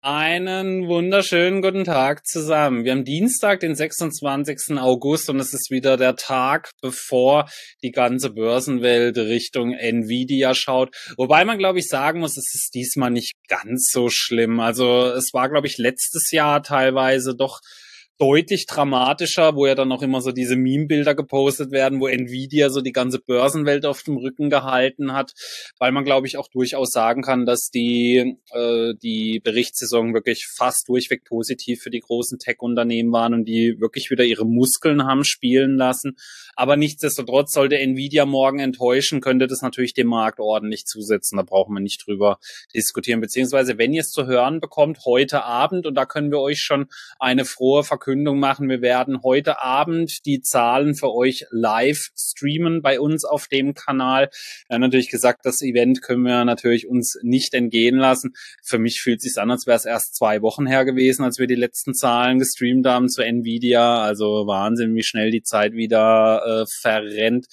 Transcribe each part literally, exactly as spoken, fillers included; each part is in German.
Einen wunderschönen guten Tag zusammen. Wir haben Dienstag, den sechsundzwanzigsten August und es ist wieder der Tag, bevor die ganze Börsenwelt Richtung Nvidia schaut. Wobei man, glaube ich, sagen muss, es ist diesmal nicht ganz so schlimm. Also es war, glaube ich, letztes Jahr teilweise doch deutlich dramatischer, wo ja dann auch immer so diese Meme-Bilder gepostet werden, wo Nvidia so die ganze Börsenwelt auf dem Rücken gehalten hat, weil man, glaube ich, auch durchaus sagen kann, dass die äh, die Berichtssaison wirklich fast durchweg positiv für die großen Tech-Unternehmen waren und die wirklich wieder ihre Muskeln haben spielen lassen. Aber nichtsdestotrotz sollte Nvidia morgen enttäuschen, könnte das natürlich dem Markt ordentlich zusetzen. Da brauchen wir nicht drüber diskutieren. Beziehungsweise, wenn ihr es zu hören bekommt, heute Abend, und da können wir euch schon eine frohe Verkündung machen. Wir werden heute Abend die Zahlen für euch live streamen bei uns auf dem Kanal. Wir haben natürlich gesagt, das Event können wir natürlich uns nicht entgehen lassen. Für mich fühlt es sich an, als wäre es erst zwei Wochen her gewesen, als wir die letzten Zahlen gestreamt haben zu Nvidia. Also Wahnsinn, wie schnell die Zeit wieder äh, verrennt.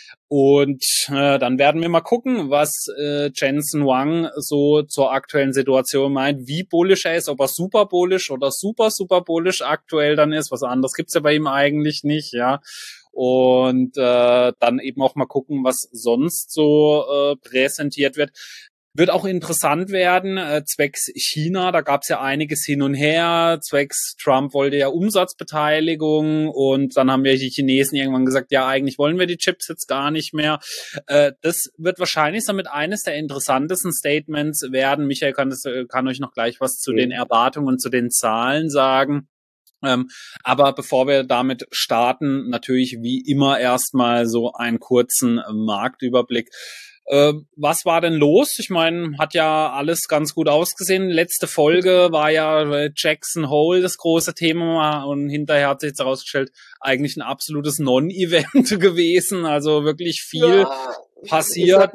Und äh, dann werden wir mal gucken, was äh, Jensen Huang so zur aktuellen Situation meint, wie bullish er ist, ob er super bullish oder super, super bullish aktuell dann ist. Was anderes gibt's ja bei ihm eigentlich nicht, ja. Und äh, dann eben auch mal gucken, was sonst so äh, präsentiert wird. Wird auch interessant werden, äh, zwecks China, da gab's ja einiges hin und her, zwecks Trump wollte ja Umsatzbeteiligung und dann haben ja die Chinesen irgendwann gesagt, ja, eigentlich wollen wir die Chips jetzt gar nicht mehr. Äh, das wird wahrscheinlich damit eines der interessantesten Statements werden. Michael kann, das, kann euch noch gleich was zu mhm. den Erwartungen und zu den Zahlen sagen. Ähm, aber bevor wir damit starten, natürlich wie immer erstmal so einen kurzen Marktüberblick. Äh, was war denn los? Ich meine, hat ja alles ganz gut ausgesehen. Letzte Folge war ja Jackson Hole das große Thema und hinterher hat sich jetzt herausgestellt, eigentlich ein absolutes Non-Event gewesen. Also wirklich viel ja, passiert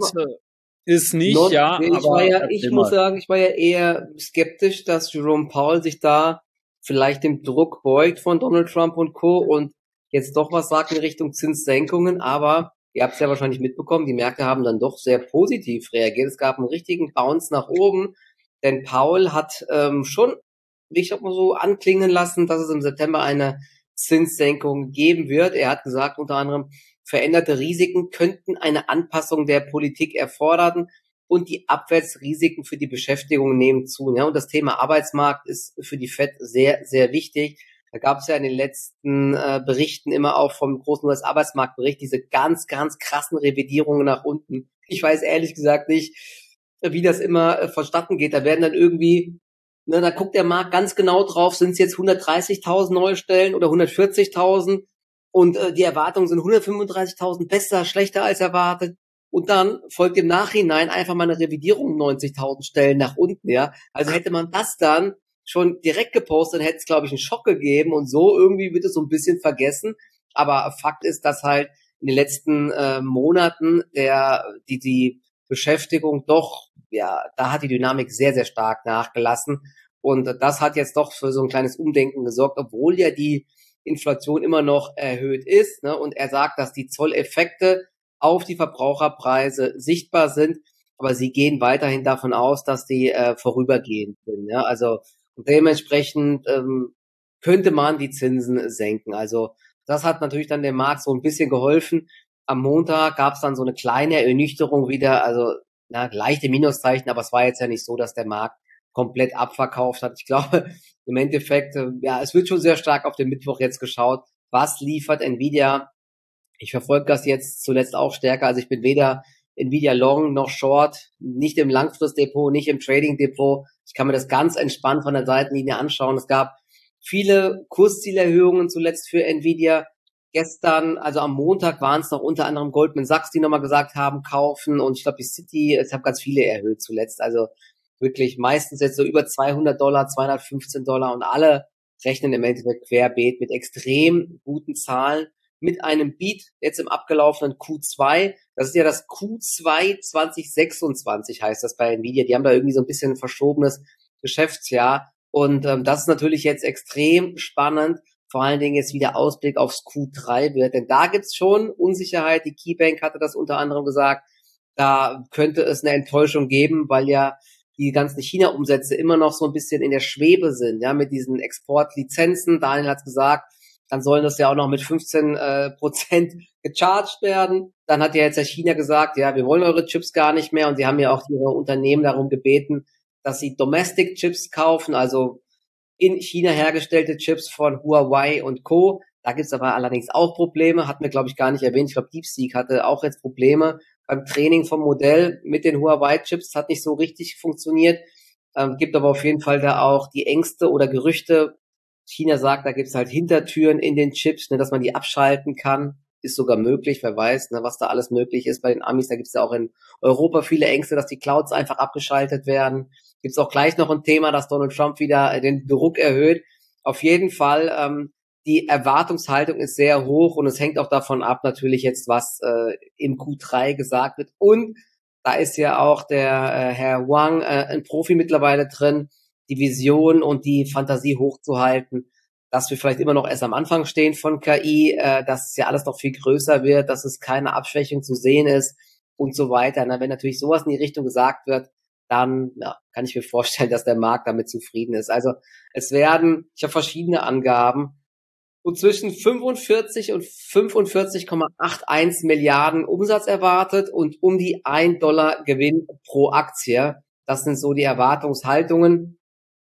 ist nicht, non, ja. Ich, aber war ja, ich muss sagen, ich war ja eher skeptisch, dass Jerome Powell sich da vielleicht dem Druck beugt von Donald Trump und Co. und jetzt doch was sagt in Richtung Zinssenkungen, aber ihr habt es ja wahrscheinlich mitbekommen, die Märkte haben dann doch sehr positiv reagiert. Es gab einen richtigen Bounce nach oben, denn Powell hat ähm, schon, ich sag mal so, anklingen lassen, dass es im September eine Zinssenkung geben wird. Er hat gesagt, unter anderem, veränderte Risiken könnten eine Anpassung der Politik erfordern und die Abwärtsrisiken für die Beschäftigung nehmen zu. Ja, und das Thema Arbeitsmarkt ist für die Fed sehr, sehr wichtig. Da gab es ja in den letzten äh, Berichten immer auch vom großen U S-Arbeitsmarktbericht diese ganz, ganz krassen Revidierungen nach unten. Ich weiß ehrlich gesagt nicht, wie das immer äh, vonstatten geht. Da werden dann irgendwie, ne, da guckt der Markt ganz genau drauf, sind es jetzt hundertdreißigtausend neue Stellen oder hundertvierzigtausend und äh, die Erwartungen sind hundertfünfunddreißigtausend besser, schlechter als erwartet. Und dann folgt im Nachhinein einfach mal eine Revidierung neunzigtausend Stellen nach unten, ja. Also hätte man das dann schon direkt gepostet, hätte es, glaube ich, einen Schock gegeben und so irgendwie wird es so ein bisschen vergessen. Aber Fakt ist, dass halt in den letzten äh, Monaten der die die Beschäftigung doch, ja, da hat die Dynamik sehr, sehr stark nachgelassen. Und das hat jetzt doch für so ein kleines Umdenken gesorgt, obwohl ja die Inflation immer noch erhöht ist. Ne? Und er sagt, dass die Zolleffekte auf die Verbraucherpreise sichtbar sind, aber sie gehen weiterhin davon aus, dass die äh, vorübergehend sind. Ja? Also dementsprechend ähm, könnte man die Zinsen senken. Also das hat natürlich dann dem Markt so ein bisschen geholfen. Am Montag gab es dann so eine kleine Ernüchterung wieder, also na, leichte Minuszeichen, aber es war jetzt ja nicht so, dass der Markt komplett abverkauft hat. Ich glaube, im Endeffekt, äh, ja, es wird schon sehr stark auf den Mittwoch jetzt geschaut. Was liefert Nvidia? Ich verfolge das jetzt zuletzt auch stärker. Also ich bin weder Nvidia Long noch Short, nicht im Langfristdepot, nicht im Trading Depot. Ich kann mir das ganz entspannt von der Seitenlinie anschauen. Es gab viele Kurszielerhöhungen zuletzt für Nvidia. Gestern, also am Montag waren es noch unter anderem Goldman Sachs, die nochmal gesagt haben, kaufen. Und ich glaube, die Citi, es haben ganz viele erhöht zuletzt. Also wirklich meistens jetzt so über zweihundert Dollar, zweihundertfünfzehn Dollar und alle rechnen im Endeffekt querbeet mit extrem guten Zahlen. Mit einem Beat jetzt im abgelaufenen Q zwei. Das ist ja das Q zwei zwanzig sechsundzwanzig heißt das bei Nvidia. Die haben da irgendwie so ein bisschen ein verschobenes Geschäftsjahr. Und ähm, das ist natürlich jetzt extrem spannend. Vor allen Dingen jetzt wieder Ausblick aufs Q drei wird. Denn da gibt's schon Unsicherheit. Die KeyBank hatte das unter anderem gesagt. Da könnte es eine Enttäuschung geben, weil ja die ganzen China-Umsätze immer noch so ein bisschen in der Schwebe sind, ja, mit diesen Exportlizenzen. Daniel hat's gesagt, dann sollen das ja auch noch mit fünfzehn Prozent äh, gecharged werden. Dann hat ja jetzt ja China gesagt, ja, wir wollen eure Chips gar nicht mehr, und sie haben ja auch ihre Unternehmen darum gebeten, dass sie Domestic Chips kaufen, also in China hergestellte Chips von Huawei und Co. Da gibt's aber allerdings auch Probleme, hatten wir, glaube ich, gar nicht erwähnt. Ich glaube, DeepSeek hatte auch jetzt Probleme beim Training vom Modell mit den Huawei-Chips. Hat nicht so richtig funktioniert. Ähm, gibt aber auf jeden Fall da auch die Ängste oder Gerüchte. China sagt, da gibt's halt Hintertüren in den Chips, ne, dass man die abschalten kann. Ist sogar möglich, wer weiß, ne, was da alles möglich ist bei den Amis. Da gibt's ja auch in Europa viele Ängste, dass die Clouds einfach abgeschaltet werden. Gibt's auch gleich noch ein Thema, dass Donald Trump wieder den Druck erhöht. Auf jeden Fall, ähm, die Erwartungshaltung ist sehr hoch, und es hängt auch davon ab, natürlich jetzt, was äh, im Q drei gesagt wird. Und da ist ja auch der äh, Herr Wang, äh, ein Profi mittlerweile drin, die Vision und die Fantasie hochzuhalten, dass wir vielleicht immer noch erst am Anfang stehen von K I, äh, dass es ja alles noch viel größer wird, dass es keine Abschwächung zu sehen ist und so weiter. Na, wenn natürlich sowas in die Richtung gesagt wird, dann ja, kann ich mir vorstellen, dass der Markt damit zufrieden ist. Also es werden, ich habe verschiedene Angaben, und zwischen fünfundvierzig und fünfundvierzig Komma einundachtzig Milliarden Umsatz erwartet und um die ein Dollar Gewinn pro Aktie. Das sind so die Erwartungshaltungen.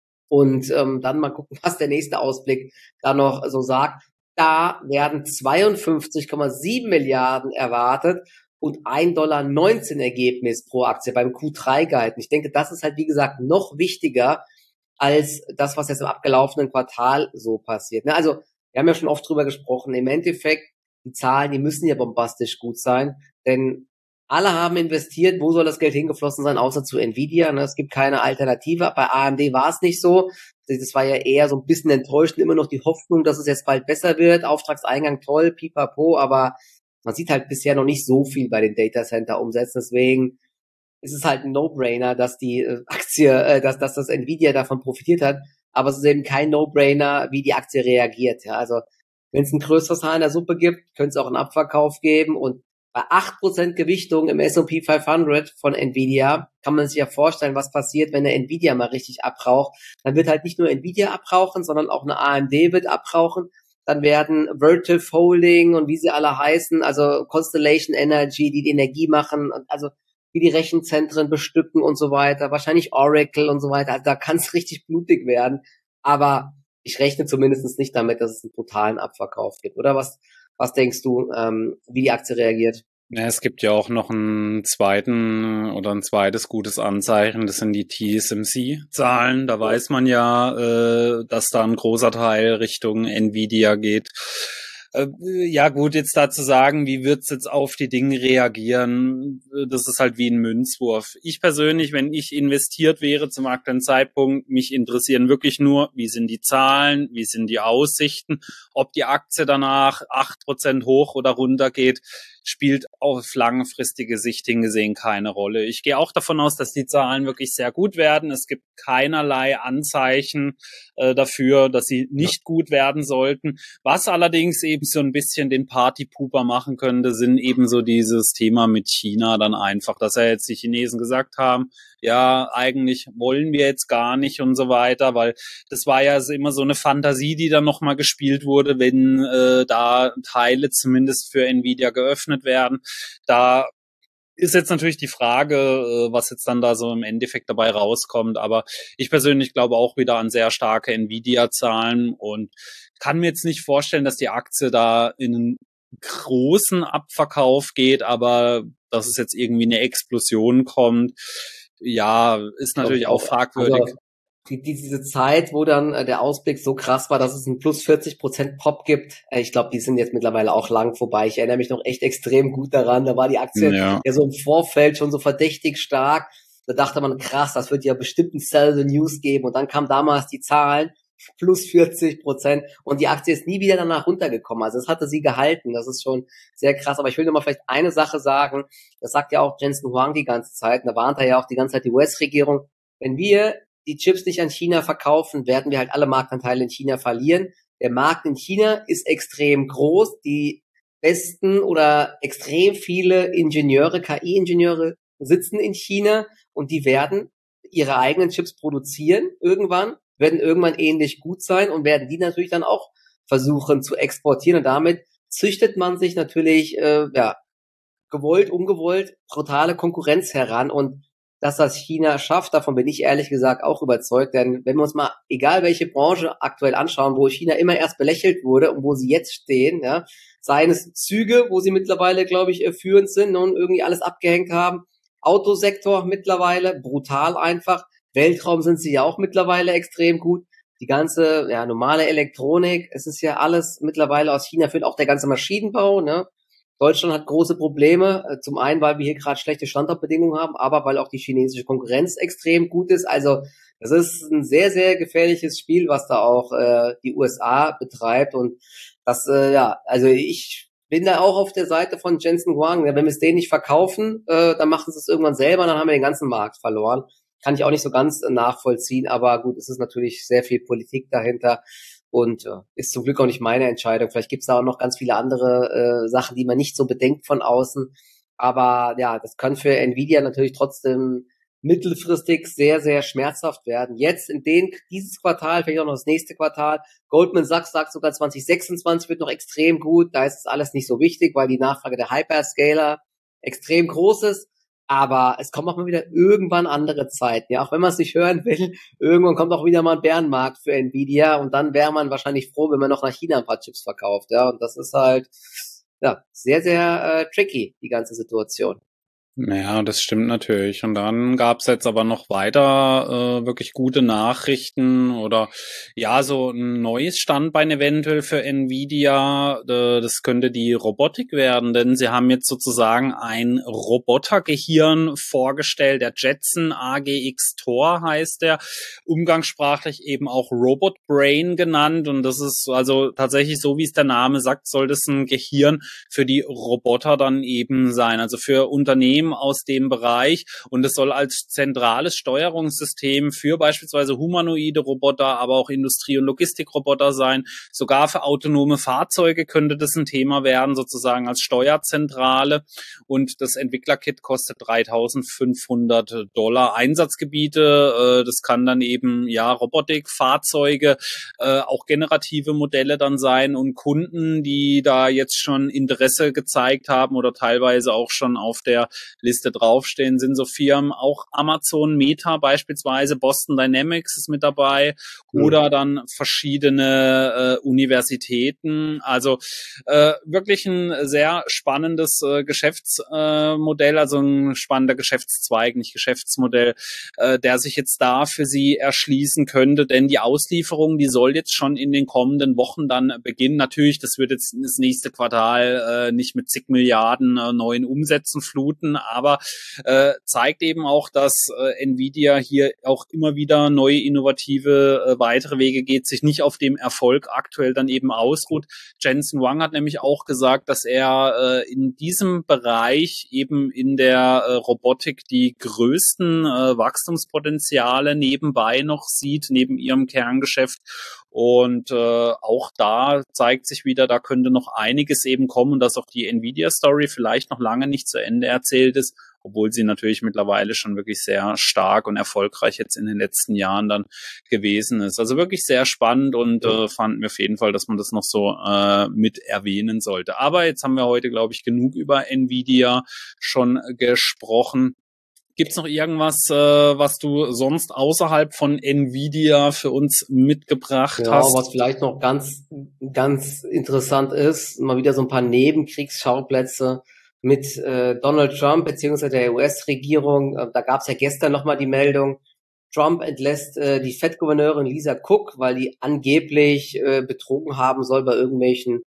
Und ähm, dann mal gucken, was der nächste Ausblick da noch so sagt. Da werden zweiundfünfzig Komma sieben Milliarden erwartet und ein Dollar neunzehn Ergebnis pro Aktie beim Q drei Guide. Ich denke, das ist halt, wie gesagt, noch wichtiger als das, was jetzt im abgelaufenen Quartal so passiert. Ne? Also wir haben ja schon oft drüber gesprochen. Im Endeffekt, die Zahlen, die müssen ja bombastisch gut sein, denn alle haben investiert. Wo soll das Geld hingeflossen sein, außer zu Nvidia? Ne? Es gibt keine Alternative. Bei A M D war es nicht so. Das war ja eher so ein bisschen enttäuschend. Immer noch die Hoffnung, dass es jetzt bald besser wird. Auftragseingang toll, pipapo, aber man sieht halt bisher noch nicht so viel bei den Datacenter-Umsätzen. Deswegen ist es halt ein No-Brainer, dass die äh, Aktie, äh, dass, dass das Nvidia davon profitiert hat. Aber es ist eben kein No-Brainer, wie die Aktie reagiert. Ja, also wenn es ein größeres Haar in der Suppe gibt, könnte es auch einen Abverkauf geben. Und bei acht Prozent Gewichtung im S und P fünfhundert von Nvidia kann man sich ja vorstellen, was passiert, wenn der Nvidia mal richtig abraucht. Dann wird halt nicht nur Nvidia abrauchen, sondern auch eine A M D wird abrauchen. Dann werden Vertiv Holding und wie sie alle heißen, also Constellation Energy, die die Energie machen, also wie die Rechenzentren bestücken und so weiter, wahrscheinlich Oracle und so weiter. Also da kann es richtig blutig werden. Aber ich rechne zumindest nicht damit, dass es einen totalen Abverkauf gibt. Oder was, was denkst du, ähm, wie die Aktie reagiert? Ja, es gibt ja auch noch einen zweiten oder ein zweites gutes Anzeichen, das sind die T S M C-Zahlen. Da weiß man ja, äh, dass da ein großer Teil Richtung Nvidia geht. Äh, ja gut, jetzt dazu sagen, wie wird's jetzt auf die Dinge reagieren, das ist halt wie ein Münzwurf. Ich persönlich, wenn ich investiert wäre zum aktuellen Zeitpunkt, mich interessieren wirklich nur, wie sind die Zahlen, wie sind die Aussichten, ob die Aktie danach acht Prozent hoch oder runter geht, spielt auf langfristige Sicht hingesehen keine Rolle. Ich gehe auch davon aus, dass die Zahlen wirklich sehr gut werden. Es gibt keinerlei Anzeichen äh, dafür, dass sie nicht gut werden sollten. Was allerdings eben so ein bisschen den Partypooper machen könnte, sind eben so dieses Thema mit China dann einfach, dass ja jetzt die Chinesen gesagt haben, ja, eigentlich wollen wir jetzt gar nicht und so weiter, weil das war ja immer so eine Fantasie, die dann nochmal gespielt wurde, wenn äh, da Teile zumindest für Nvidia geöffnet werden. Da ist jetzt natürlich die Frage, was jetzt dann da so im Endeffekt dabei rauskommt. Aber ich persönlich glaube auch wieder an sehr starke Nvidia-Zahlen und kann mir jetzt nicht vorstellen, dass die Aktie da in einen großen Abverkauf geht, aber dass es jetzt irgendwie eine Explosion kommt, ja, ist natürlich auch fragwürdig. Also die, diese Zeit, wo dann äh, der Ausblick so krass war, dass es einen plus vierzig Prozent Pop gibt, äh, ich glaube, die sind jetzt mittlerweile auch lang vorbei. Ich erinnere mich noch echt extrem gut daran. Da war die Aktie ja, ja so im Vorfeld schon so verdächtig stark. Da dachte man, krass, das wird ja bestimmt ein Sell the News geben. Und dann kamen damals die Zahlen, plus vierzig Prozent. Und die Aktie ist nie wieder danach runtergekommen. Also es hatte sie gehalten. Das ist schon sehr krass. Aber ich will nur mal vielleicht eine Sache sagen. Das sagt ja auch Jensen Huang die ganze Zeit. Und da warnt er ja auch die ganze Zeit die U S-Regierung. Wenn wir die Chips nicht an China verkaufen, werden wir halt alle Marktanteile in China verlieren. Der Markt in China ist extrem groß. Die besten oder extrem viele Ingenieure, K I-Ingenieure sitzen in China und die werden ihre eigenen Chips produzieren irgendwann, werden irgendwann ähnlich gut sein und werden die natürlich dann auch versuchen zu exportieren. Und damit züchtet man sich natürlich, äh, ja, gewollt, ungewollt, brutale Konkurrenz heran. Und dass das China schafft, davon bin ich ehrlich gesagt auch überzeugt. Denn wenn wir uns mal, egal welche Branche aktuell anschauen, wo China immer erst belächelt wurde und wo sie jetzt stehen, ja, seien es Züge, wo sie mittlerweile, glaube ich, führend sind und irgendwie alles abgehängt haben, Autosektor mittlerweile, brutal einfach, Weltraum sind sie ja auch mittlerweile extrem gut, die ganze, ja, normale Elektronik, es ist ja alles mittlerweile aus China, führt auch der ganze Maschinenbau, ne? Deutschland hat große Probleme, zum einen, weil wir hier gerade schlechte Standortbedingungen haben, aber weil auch die chinesische Konkurrenz extrem gut ist. Also das ist ein sehr, sehr gefährliches Spiel, was da auch äh, die U S A betreibt. Und das, äh, ja, also ich bin da auch auf der Seite von Jensen Huang. Wenn wir es denen nicht verkaufen, äh, dann machen sie es irgendwann selber, dann haben wir den ganzen Markt verloren. Kann ich auch nicht so ganz nachvollziehen, aber gut, es ist natürlich sehr viel Politik dahinter. Und äh, ist zum Glück auch nicht meine Entscheidung. Vielleicht gibt's da auch noch ganz viele andere äh, Sachen, die man nicht so bedenkt von außen. Aber ja, das kann für Nvidia natürlich trotzdem mittelfristig sehr, sehr schmerzhaft werden. Jetzt in den dieses Quartal, vielleicht auch noch das nächste Quartal. Goldman Sachs sagt sogar zwanzig sechsundzwanzig wird noch extrem gut. Da ist es alles nicht so wichtig, weil die Nachfrage der Hyperscaler extrem groß ist. Aber es kommen auch mal wieder irgendwann andere Zeiten. Ja, auch wenn man es nicht hören will, irgendwann kommt auch wieder mal ein Bärenmarkt für Nvidia und dann wäre man wahrscheinlich froh, wenn man noch nach China ein paar Chips verkauft. Ja, und das ist halt ja sehr, sehr äh, tricky, die ganze Situation. Ja, das stimmt natürlich. Und dann gab's jetzt aber noch weiter äh, wirklich gute Nachrichten oder ja, so ein neues Standbein eventuell für Nvidia. Äh, das könnte die Robotik werden, denn sie haben jetzt sozusagen ein Robotergehirn vorgestellt. Der Jetson A G X Tor heißt der, umgangssprachlich eben auch Robot Brain genannt. Und das ist also tatsächlich so, wie es der Name sagt, soll das ein Gehirn für die Roboter dann eben sein. Also für Unternehmen aus dem Bereich, und es soll als zentrales Steuerungssystem für beispielsweise humanoide Roboter, aber auch Industrie- und Logistikroboter sein. Sogar für autonome Fahrzeuge könnte das ein Thema werden, sozusagen als Steuerzentrale. Und das Entwicklerkit kostet dreitausendfünfhundert Dollar. Einsatzgebiete, äh, das kann dann eben ja Robotik, Fahrzeuge, äh, auch generative Modelle dann sein, und Kunden, die da jetzt schon Interesse gezeigt haben oder teilweise auch schon auf der Liste draufstehen, sind so Firmen, auch Amazon, Meta beispielsweise, Boston Dynamics ist mit dabei, mhm. oder dann verschiedene äh, Universitäten. Also äh, wirklich ein sehr spannendes äh, Geschäftsmodell, äh, also ein spannender Geschäftszweig, nicht Geschäftsmodell, äh, der sich jetzt da für sie erschließen könnte, denn die Auslieferung, die soll jetzt schon in den kommenden Wochen dann beginnen. Natürlich, das wird jetzt das nächste Quartal äh, nicht mit zig Milliarden äh, neuen Umsätzen fluten, aber äh, zeigt eben auch, dass äh, Nvidia hier auch immer wieder neue, innovative, äh, weitere Wege geht, sich nicht auf dem Erfolg aktuell dann eben ausruht. Jensen Huang hat nämlich auch gesagt, dass er äh, in diesem Bereich eben in der äh, Robotik die größten äh, Wachstumspotenziale nebenbei noch sieht, neben ihrem Kerngeschäft. Und äh, auch da zeigt sich wieder, da könnte noch einiges eben kommen, dass auch die Nvidia-Story vielleicht noch lange nicht zu Ende erzählt ist, obwohl sie natürlich mittlerweile schon wirklich sehr stark und erfolgreich jetzt in den letzten Jahren dann gewesen ist. Also wirklich sehr spannend, und äh, fanden wir auf jeden Fall, dass man das noch so äh, mit erwähnen sollte. Aber jetzt haben wir heute, glaube ich, genug über Nvidia schon gesprochen. Gibt's noch irgendwas, äh, was du sonst außerhalb von Nvidia für uns mitgebracht ja, hast? Was vielleicht noch ganz, ganz interessant ist, mal wieder so ein paar Nebenkriegsschauplätze mit äh, Donald Trump beziehungsweise der U S-Regierung. Äh, da gab's ja gestern nochmal die Meldung, Trump entlässt äh, die Fed-Gouverneurin Lisa Cook, weil die angeblich äh, betrogen haben soll bei irgendwelchen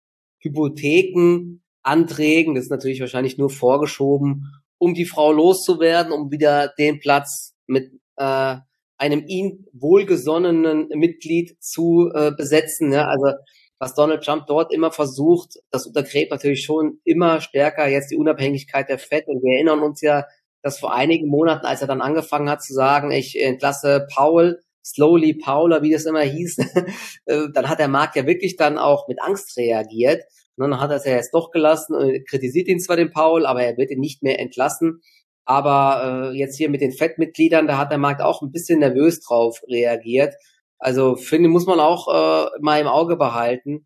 Hypothekenanträgen. Das ist natürlich wahrscheinlich nur vorgeschoben, um die Frau loszuwerden, um wieder den Platz mit äh, einem ihm wohlgesonnenen Mitglied zu äh, besetzen. Ja? Also was Donald Trump dort immer versucht, das untergräbt natürlich schon immer stärker jetzt die Unabhängigkeit der Fed. Und wir erinnern uns ja, dass vor einigen Monaten, als er dann angefangen hat zu sagen, ich entlasse Powell, slowly Powell, wie das immer hieß, dann hat der Markt ja wirklich dann auch mit Angst reagiert. Und dann hat er es ja jetzt doch gelassen, kritisiert ihn zwar den Powell, aber er wird ihn nicht mehr entlassen. Aber äh, jetzt hier mit den Fed-Mitgliedern, da hat der Markt auch ein bisschen nervös drauf reagiert. Also finde, muss man auch äh, mal im Auge behalten,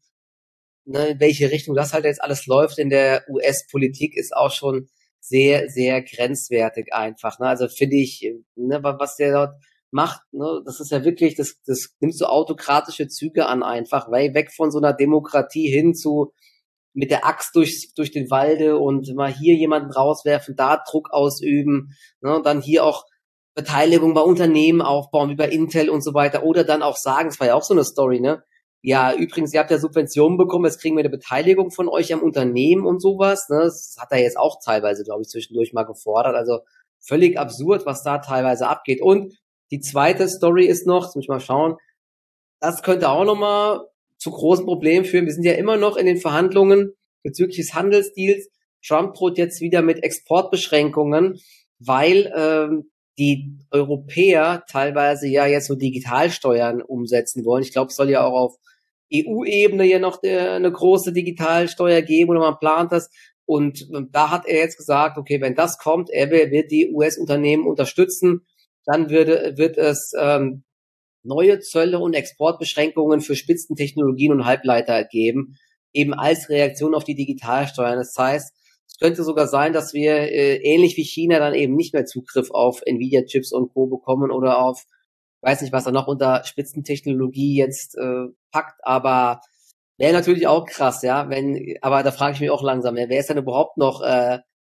ne, in welche Richtung das halt jetzt alles läuft in der U S-Politik, ist auch schon sehr, sehr grenzwertig einfach. Ne? Also finde ich, ne, was der dort macht, ne, das ist ja wirklich, das, das nimmt so autokratische Züge an einfach, weil weg von so einer Demokratie hin zu mit der Axt durch, durch den Walde und mal hier jemanden rauswerfen, da Druck ausüben, ne, und dann hier auch Beteiligung bei Unternehmen aufbauen, wie bei Intel und so weiter, oder dann auch sagen, das war ja auch so eine Story, ne, ja, übrigens, ihr habt ja Subventionen bekommen, jetzt kriegen wir eine Beteiligung von euch am Unternehmen und sowas, ne, das hat er jetzt auch teilweise, glaube ich, zwischendurch mal gefordert, also völlig absurd, was da teilweise abgeht. Und die zweite Story ist noch, jetzt muss ich mal schauen, das könnte auch nochmal zu großen Problemen führen. Wir sind ja immer noch in den Verhandlungen bezüglich des Handelsdeals. Trump droht jetzt wieder mit Exportbeschränkungen, weil ähm, die Europäer teilweise ja jetzt so Digitalsteuern umsetzen wollen. Ich glaube, es soll ja auch auf E U-Ebene ja noch der, eine große Digitalsteuer geben oder man plant das. Und, und da hat er jetzt gesagt, okay, wenn das kommt, er wird die U S-Unternehmen unterstützen, dann würde, wird es ähm, neue Zölle und Exportbeschränkungen für Spitzentechnologien und Halbleiter geben, eben als Reaktion auf die Digitalsteuern. Das heißt, es könnte sogar sein, dass wir äh, ähnlich wie China dann eben nicht mehr Zugriff auf Nvidia-Chips und Co. bekommen oder auf, weiß nicht, was er noch unter Spitzentechnologie jetzt äh, packt, aber wäre natürlich auch krass, ja, wenn, aber da frage ich mich auch langsam, ja, wer ist denn überhaupt noch äh,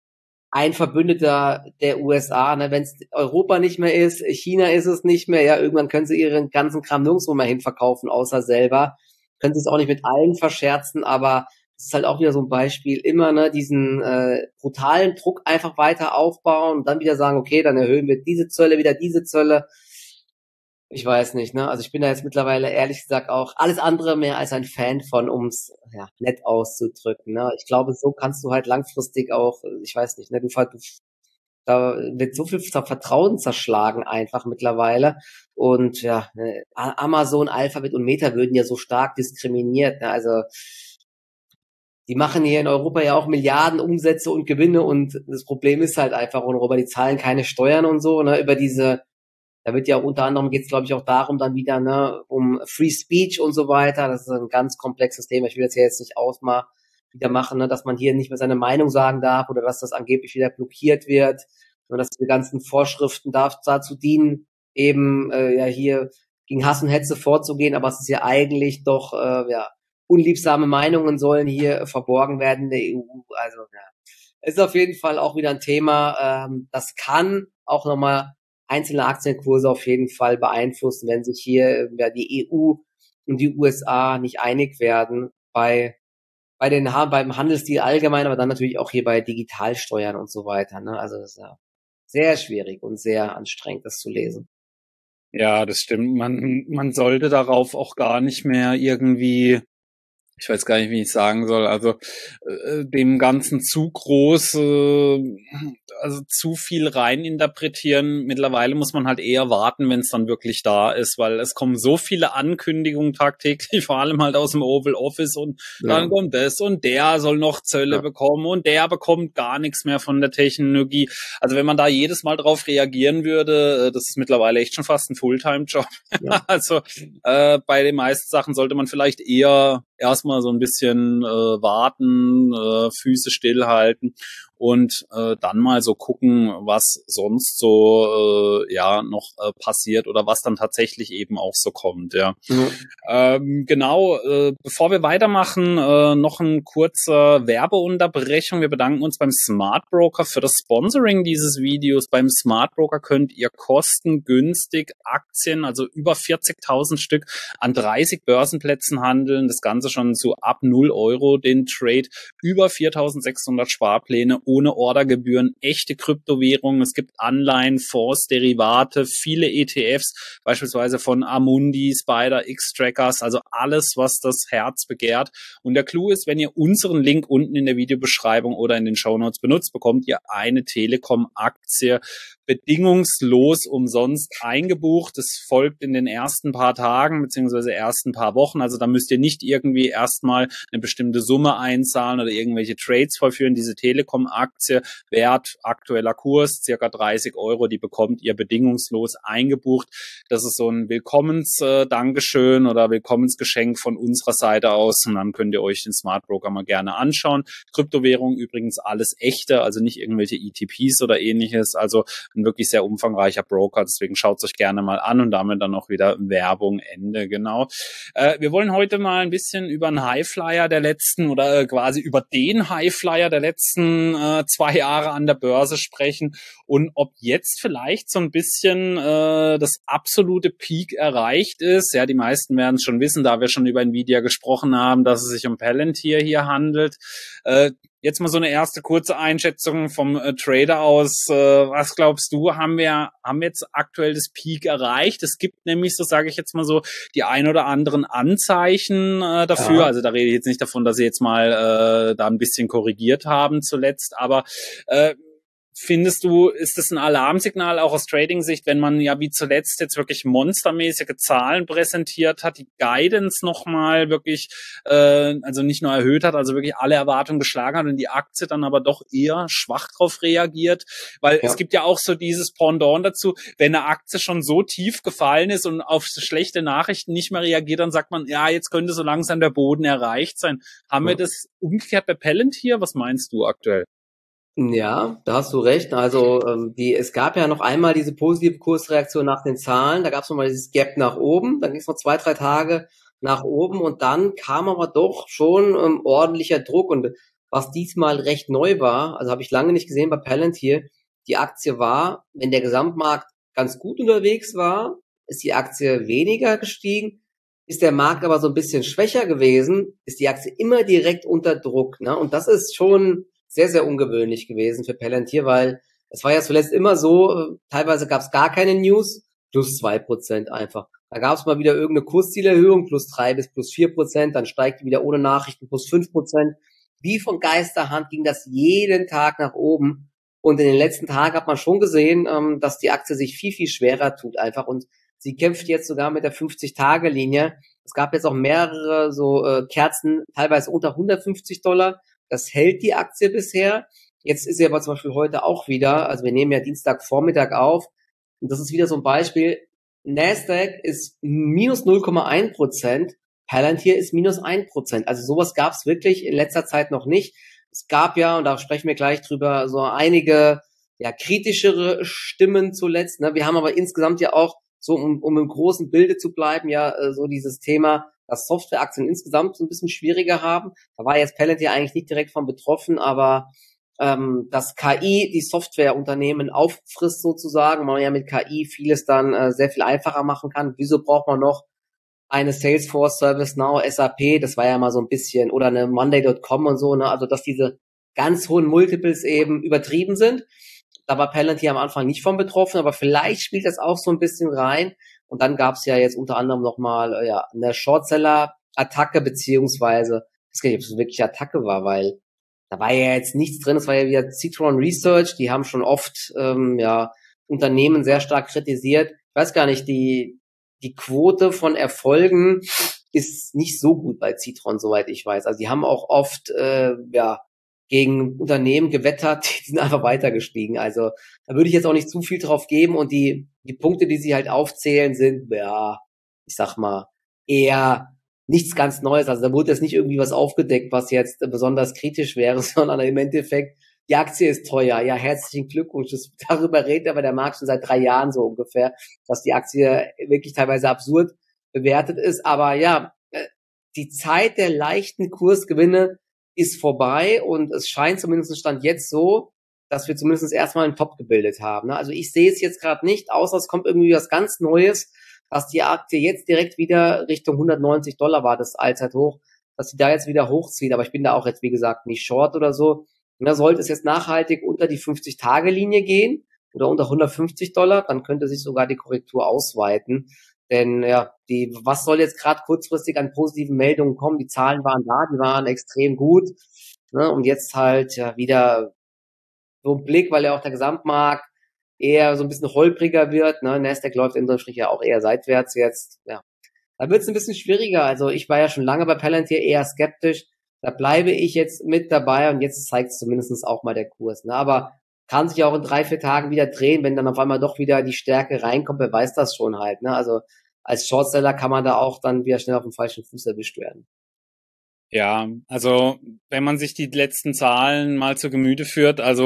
ein Verbündeter der U S A, ne? Wenn es Europa nicht mehr ist, China ist es nicht mehr, ja, irgendwann können sie ihren ganzen Kram nirgendwo mehr hinverkaufen, außer selber. Können sie es auch nicht mit allen verscherzen, aber es ist halt auch wieder so ein Beispiel, immer ne, diesen äh, brutalen Druck einfach weiter aufbauen und dann wieder sagen, okay, dann erhöhen wir diese Zölle, wieder diese Zölle. Ich weiß nicht, ne? Also ich bin da jetzt mittlerweile ehrlich gesagt auch alles andere mehr als ein Fan von, ums ja, nett auszudrücken. Ne? Ich glaube, so kannst du halt langfristig auch, ich weiß nicht, ne, du, du da wird so viel Vertrauen zerschlagen einfach mittlerweile. Und ja, ne, Amazon, Alphabet und Meta würden ja so stark diskriminiert. Ne? Also die machen hier in Europa ja auch Milliarden Umsätze und Gewinne und das Problem ist halt einfach, in Europa, die zahlen keine Steuern und so, ne, über diese. Da wird ja auch unter anderem, geht es glaube ich auch darum dann wieder, ne, um Free Speech und so weiter. Das ist ein ganz komplexes Thema. Ich will das ja jetzt nicht ausmal wieder machen, ne, dass man hier nicht mehr seine Meinung sagen darf oder dass das angeblich wieder blockiert wird, sondern dass die ganzen Vorschriften darf dazu dienen, eben äh, ja hier gegen Hass und Hetze vorzugehen, aber es ist ja eigentlich doch, äh, ja, unliebsame Meinungen sollen hier verborgen werden in der E U. Also ja, ist auf jeden Fall auch wieder ein Thema, ähm, das kann auch nochmal einzelne Aktienkurse auf jeden Fall beeinflussen, wenn sich hier ja, die E U und die U S A nicht einig werden bei bei den beim Handelsdeal allgemein, aber dann natürlich auch hier bei Digitalsteuern und so weiter. Ne? Also das ist ja sehr schwierig und sehr anstrengend, das zu lesen. Ja, das stimmt. Man man sollte darauf auch gar nicht mehr irgendwie, ich weiß gar nicht, wie ich sagen soll, also äh, dem Ganzen zu groß, äh, also zu viel rein interpretieren. Mittlerweile muss man halt eher warten, wenn es dann wirklich da ist, weil es kommen so viele Ankündigungen tagtäglich, vor allem halt aus dem Oval Office und ja. Dann kommt das und der soll noch Zölle ja. bekommen und der bekommt gar nichts mehr von der Technologie. Also wenn man da jedes Mal drauf reagieren würde, das ist mittlerweile echt schon fast ein Fulltime-Job. Ja. Also äh, bei den meisten Sachen sollte man vielleicht eher erstmal so ein bisschen äh, warten, äh, Füße stillhalten und äh, dann mal so gucken, was sonst so äh, ja noch äh, passiert oder was dann tatsächlich eben auch so kommt. Ja, mhm. ähm, genau. Äh, bevor wir weitermachen, äh, noch ein kurzer Werbeunterbrechung. Wir bedanken uns beim Smart Broker für das Sponsoring dieses Videos. Beim Smart Broker könnt ihr kostengünstig Aktien, also über vierzigtausend Stück, an dreißig Börsenplätzen handeln. Das Ganze schon zu ab null Euro den Trade, über viertausendsechshundert Sparpläne ohne Ordergebühren, echte Kryptowährungen. Es gibt Anleihen, Fonds, Derivate, viele E T Fs, beispielsweise von Amundi, Spider, X-Trackers, also alles, was das Herz begehrt. Und der Clou ist, wenn ihr unseren Link unten in der Videobeschreibung oder in den Shownotes benutzt, bekommt ihr eine Telekom-Aktie bedingungslos umsonst eingebucht. Das folgt in den ersten paar Tagen beziehungsweise ersten paar Wochen. Also da müsst ihr nicht irgendwie erstmal eine bestimmte Summe einzahlen oder irgendwelche Trades vollführen. Diese Telekom-Aktie, Wert, aktueller Kurs, circa dreißig Euro, die bekommt ihr bedingungslos eingebucht. Das ist so ein Willkommens-Dankeschön oder Willkommensgeschenk von unserer Seite aus. Und dann könnt ihr euch den Smart Broker mal gerne anschauen. Kryptowährung übrigens alles echte, also nicht irgendwelche E T Ps oder ähnliches. Also ein wirklich sehr umfangreicher Broker. Deswegen schaut es euch gerne mal an und damit dann auch wieder Werbung Ende. Genau. Äh, wir wollen heute mal ein bisschen über einen Highflyer der letzten oder äh, quasi über den Highflyer der letzten äh, zwei Jahre an der Börse sprechen und ob jetzt vielleicht so ein bisschen äh, das absolute Peak erreicht ist. Ja, die meisten werden es schon wissen, da wir schon über Nvidia gesprochen haben, dass es sich um Palantir hier handelt. Äh, Jetzt mal so eine erste kurze Einschätzung vom äh, Trader aus. Äh, was glaubst du, haben wir haben wir jetzt aktuell das Peak erreicht? Es gibt nämlich, so sage ich jetzt mal so, die ein oder anderen Anzeichen äh, dafür. Ja. Also da rede ich jetzt nicht davon, dass sie jetzt mal äh, da ein bisschen korrigiert haben zuletzt, aber äh, findest du, ist das ein Alarmsignal auch aus Trading-Sicht, wenn man ja wie zuletzt jetzt wirklich monstermäßige Zahlen präsentiert hat, die Guidance nochmal wirklich, äh, also nicht nur erhöht hat, also wirklich alle Erwartungen geschlagen hat und die Aktie dann aber doch eher schwach drauf reagiert? Weil ja. Es gibt ja auch so dieses Pendant dazu, wenn eine Aktie schon so tief gefallen ist und auf schlechte Nachrichten nicht mehr reagiert, dann sagt man, ja, jetzt könnte so langsam der Boden erreicht sein. Haben ja. wir das umgekehrt bei Palantir? Was meinst du aktuell? Ja, da hast du recht. Also ähm, die, es gab ja noch einmal diese positive Kursreaktion nach den Zahlen. Da gab es nochmal dieses Gap nach oben. Dann ging es noch zwei, drei Tage nach oben und dann kam aber doch schon ähm, ordentlicher Druck. Und was diesmal recht neu war, also habe ich lange nicht gesehen bei Palantir, die Aktie war, wenn der Gesamtmarkt ganz gut unterwegs war, ist die Aktie weniger gestiegen. Ist der Markt aber so ein bisschen schwächer gewesen, ist die Aktie immer direkt unter Druck. Ne? Und das ist schon sehr, sehr ungewöhnlich gewesen für Palantir, weil es war ja zuletzt immer so, teilweise gab es gar keine News, plus zwei Prozent einfach. Da gab es mal wieder irgendeine Kurszielerhöhung, plus drei bis plus vier Prozent, dann steigt die wieder ohne Nachrichten, plus fünf Prozent. Wie von Geisterhand ging das jeden Tag nach oben. Und in den letzten Tagen hat man schon gesehen, dass die Aktie sich viel, viel schwerer tut einfach. Und sie kämpft jetzt sogar mit der fünfzig-Tage-Linie. Es gab jetzt auch mehrere so Kerzen, teilweise unter hundertfünfzig Dollar. Das hält die Aktie bisher. Jetzt ist sie aber zum Beispiel heute auch wieder, also wir nehmen ja Dienstagvormittag auf, und das ist wieder so ein Beispiel, Nasdaq ist minus null Komma eins Prozent, Palantir ist minus ein Prozent. Also sowas gab es wirklich in letzter Zeit noch nicht. Es gab ja, und da sprechen wir gleich drüber, so einige ja kritischere Stimmen zuletzt. Ne? Wir haben aber insgesamt ja auch, so um, um im großen Bilde zu bleiben, ja so dieses Thema, dass Softwareaktien insgesamt so ein bisschen schwieriger haben. Da war jetzt Palantir eigentlich nicht direkt von betroffen, aber ähm, dass K I die Softwareunternehmen auffrisst sozusagen, man ja mit K I vieles dann äh, sehr viel einfacher machen kann. Wieso braucht man noch eine Salesforce, ServiceNow, S A P, das war ja mal so ein bisschen, oder eine Monday Punkt com und so, ne? Also dass diese ganz hohen Multiples eben übertrieben sind. Da war Palantir am Anfang nicht von betroffen, aber vielleicht spielt das auch so ein bisschen rein. Und dann gab es ja jetzt unter anderem nochmal äh, ja, eine Shortseller-Attacke, beziehungsweise, ich weiß gar nicht, ob es wirklich Attacke war, weil da war ja jetzt nichts drin, es war ja wieder Citron Research, die haben schon oft ähm, ja Unternehmen sehr stark kritisiert. Ich weiß gar nicht, die die Quote von Erfolgen ist nicht so gut bei Citron, soweit ich weiß. Also die haben auch oft äh, ja gegen Unternehmen gewettert, die sind einfach weitergestiegen. Also da würde ich jetzt auch nicht zu viel drauf geben und die die Punkte, die sie halt aufzählen, sind, ja, ich sag mal, eher nichts ganz Neues. Also da wurde jetzt nicht irgendwie was aufgedeckt, was jetzt besonders kritisch wäre, sondern im Endeffekt, die Aktie ist teuer. Ja, herzlichen Glückwunsch. Das, darüber redet aber der Markt schon seit drei Jahren so ungefähr, dass die Aktie wirklich teilweise absurd bewertet ist. Aber ja, die Zeit der leichten Kursgewinne ist vorbei und es scheint zumindest Stand jetzt so, dass wir zumindest erstmal einen Top gebildet haben. Also ich sehe es jetzt gerade nicht, außer es kommt irgendwie was ganz Neues, dass die Aktie jetzt direkt wieder Richtung hundertneunzig Dollar war, das Allzeithoch, dass sie da jetzt wieder hochzieht. Aber ich bin da auch jetzt, wie gesagt, nicht short oder so. Und da sollte es jetzt nachhaltig unter die fünfzig-Tage-Linie gehen oder unter hundertfünfzig Dollar, dann könnte sich sogar die Korrektur ausweiten. Denn ja, die, was soll jetzt gerade kurzfristig an positiven Meldungen kommen? Die Zahlen waren da, die waren extrem gut. Ne? Und jetzt halt ja wieder so ein Blick, weil ja auch der Gesamtmarkt eher so ein bisschen holpriger wird. Ne? Nasdaq läuft unterm Strich ja auch eher seitwärts jetzt. Ja, da wird es ein bisschen schwieriger. Also ich war ja schon lange bei Palantir eher skeptisch. Da bleibe ich jetzt mit dabei und jetzt zeigt es zumindest auch mal der Kurs. Ne? Aber kann sich auch in drei, vier Tagen wieder drehen, wenn dann auf einmal doch wieder die Stärke reinkommt, wer weiß das schon halt. Ne? Also als Shortseller kann man da auch dann wieder schnell auf dem falschen Fuß erwischt werden. Ja, also wenn man sich die letzten Zahlen mal zu Gemüte führt, also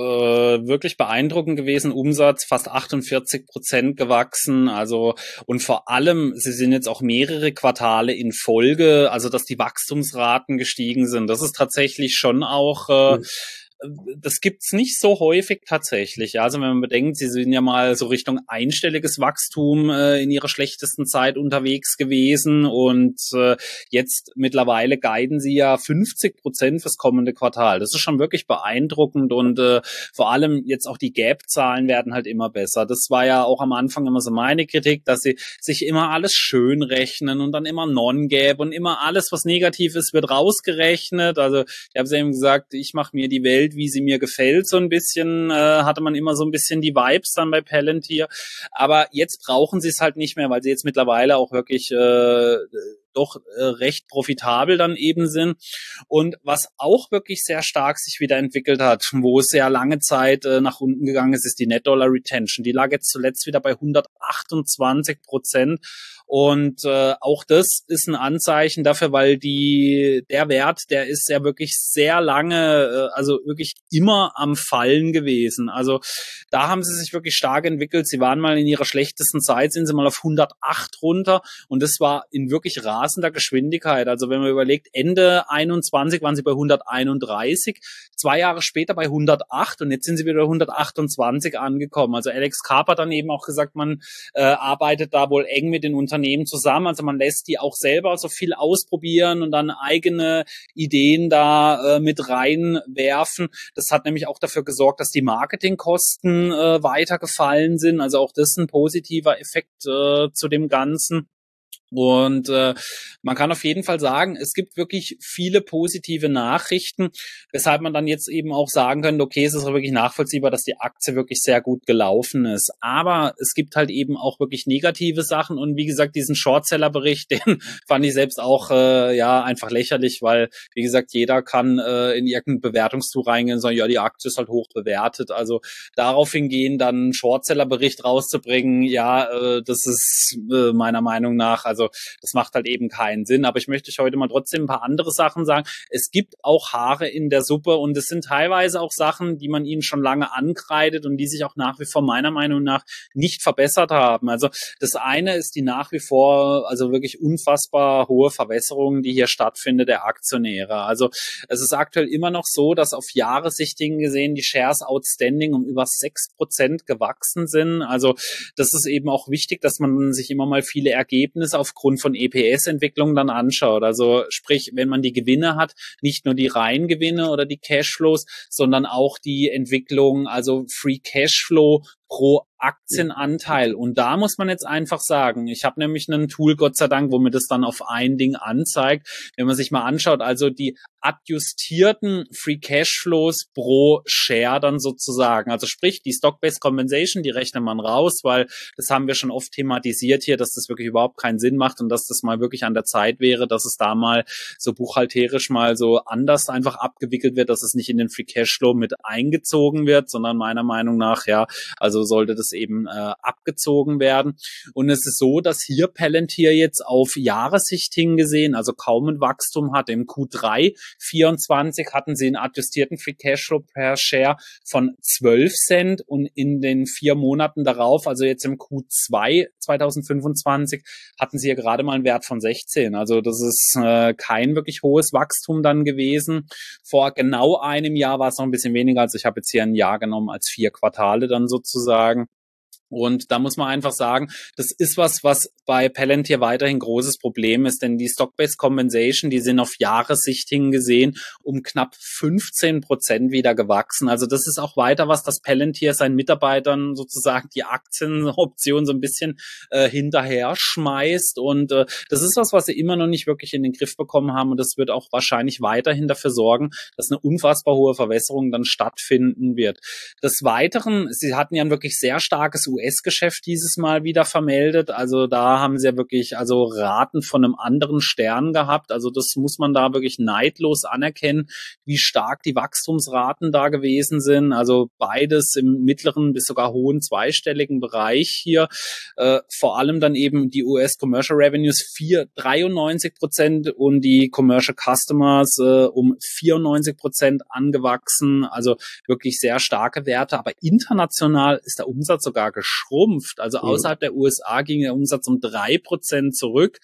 äh, wirklich beeindruckend gewesen, Umsatz fast achtundvierzig Prozent gewachsen, also und vor allem, sie sind jetzt auch mehrere Quartale in Folge, also dass die Wachstumsraten gestiegen sind, das ist tatsächlich schon auch äh, mhm. Das gibt's nicht so häufig tatsächlich. Also wenn man bedenkt, sie sind ja mal so Richtung einstelliges Wachstum äh, in ihrer schlechtesten Zeit unterwegs gewesen und äh, jetzt mittlerweile guiden sie ja fünfzig Prozent fürs kommende Quartal. Das ist schon wirklich beeindruckend und äh, vor allem jetzt auch die Gap-Zahlen werden halt immer besser. Das war ja auch am Anfang immer so meine Kritik, dass sie sich immer alles schön rechnen und dann immer Non-Gap und immer alles, was negativ ist, wird rausgerechnet. Also ich habe es eben gesagt, ich mache mir die Welt, wie sie mir gefällt, so ein bisschen, äh, hatte man immer so ein bisschen die Vibes dann bei Palantir. Aber jetzt brauchen sie es halt nicht mehr, weil sie jetzt mittlerweile auch wirklich äh, doch äh, recht profitabel dann eben sind. Und was auch wirklich sehr stark sich wieder entwickelt hat, wo es sehr lange Zeit äh, nach unten gegangen ist, ist die Net Dollar Retention. Die lag jetzt zuletzt wieder bei hundertachtundzwanzig Prozent. Und äh, auch das ist ein Anzeichen dafür, weil die der Wert, der ist ja wirklich sehr lange, äh, also wirklich immer am Fallen gewesen. Also da haben sie sich wirklich stark entwickelt. Sie waren mal in ihrer schlechtesten Zeit, sind sie mal auf hundertacht runter und das war in wirklich rasender Geschwindigkeit. Also wenn man überlegt, Ende einundzwanzig waren sie bei hunderteinunddreißig, zwei Jahre später bei hundertacht und jetzt sind sie wieder hundertachtundzwanzig angekommen. Also Alex Karp hat dann eben auch gesagt, man äh, arbeitet da wohl eng mit den Unternehmen zusammen. Also man lässt die auch selber so viel ausprobieren und dann eigene Ideen da äh, mit reinwerfen. Das hat nämlich auch dafür gesorgt, dass die Marketingkosten äh, weiter gefallen sind. Also auch das ist ein positiver Effekt äh, zu dem Ganzen. Und äh, man kann auf jeden Fall sagen, es gibt wirklich viele positive Nachrichten, weshalb man dann jetzt eben auch sagen könnte, okay, es ist wirklich nachvollziehbar, dass die Aktie wirklich sehr gut gelaufen ist. Aber es gibt halt eben auch wirklich negative Sachen und wie gesagt, diesen Shortseller-Bericht, den fand ich selbst auch äh, ja einfach lächerlich, weil wie gesagt, jeder kann äh, in irgendein Bewertungstool reingehen und sagen, ja, die Aktie ist halt hoch bewertet. Also darauf hingehen, dann einen Shortseller-Bericht rauszubringen, ja, äh, das ist äh, meiner Meinung nach, also das macht halt eben keinen Sinn. Aber ich möchte euch heute mal trotzdem ein paar andere Sachen sagen. Es gibt auch Haare in der Suppe und es sind teilweise auch Sachen, die man ihnen schon lange ankreidet und die sich auch nach wie vor meiner Meinung nach nicht verbessert haben. Also das eine ist die nach wie vor, also wirklich unfassbar hohe Verwässerung, die hier stattfindet, der Aktionäre. Also es ist aktuell immer noch so, dass auf Jahressichtigen gesehen die Shares outstanding um über sechs Prozent gewachsen sind. Also das ist eben auch wichtig, dass man sich immer mal viele Ergebnisse auf aufgrund von E P S-Entwicklungen dann anschaut. Also sprich, wenn man die Gewinne hat, nicht nur die Reingewinne oder die Cashflows, sondern auch die Entwicklung, also Free Cashflow pro Aktienanteil. Und da muss man jetzt einfach sagen, ich habe nämlich ein Tool, Gott sei Dank, wo mir das dann auf ein Ding anzeigt. Wenn man sich mal anschaut, also die adjustierten Free Cashflows pro Share dann sozusagen. Also sprich, die Stock-Based Compensation, die rechnet man raus, weil das haben wir schon oft thematisiert hier, dass das wirklich überhaupt keinen Sinn macht und dass das mal wirklich an der Zeit wäre, dass es da mal so buchhalterisch mal so anders einfach abgewickelt wird, dass es nicht in den Free Cashflow mit eingezogen wird, sondern meiner Meinung nach, ja, also sollte das eben äh, abgezogen werden. Und es ist so, dass hier Palantir jetzt auf Jahressicht hingesehen, also kaum ein Wachstum hat. Im Q drei vierundzwanzig hatten sie einen adjustierten Free Cashflow per Share von zwölf Cent und in den vier Monaten darauf, also jetzt im Q zwei zweitausendfünfundzwanzig, hatten sie ja gerade mal einen Wert von sechzehn. Also das ist äh, kein wirklich hohes Wachstum dann gewesen. Vor genau einem Jahr war es noch ein bisschen weniger. Also ich habe jetzt hier ein Jahr genommen als vier Quartale dann sozusagen. Und da muss man einfach sagen, das ist was, was bei Palantir weiterhin großes Problem ist, denn die Stock-Based Compensation, die sind auf Jahressicht hingesehen um knapp fünfzehn Prozent wieder gewachsen. Also das ist auch weiter was, das Palantir seinen Mitarbeitern sozusagen die Aktienoption so ein bisschen äh, hinterher schmeißt. Und äh, das ist was, was sie immer noch nicht wirklich in den Griff bekommen haben. Und das wird auch wahrscheinlich weiterhin dafür sorgen, dass eine unfassbar hohe Verwässerung dann stattfinden wird. Des Weiteren, sie hatten ja ein wirklich sehr starkes U S-Geschäft dieses Mal wieder vermeldet. Also da haben sie ja wirklich also Raten von einem anderen Stern gehabt. Also das muss man da wirklich neidlos anerkennen, wie stark die Wachstumsraten da gewesen sind. Also beides im mittleren bis sogar hohen zweistelligen Bereich hier. Äh, vor allem dann eben die U S Commercial Revenues vier, dreiundneunzig Prozent und die Commercial Customers äh, um vierundneunzig Prozent angewachsen. Also wirklich sehr starke Werte. Aber international ist der Umsatz sogar geschrumpft. Also außerhalb der U S A ging der Umsatz um drei Prozent zurück.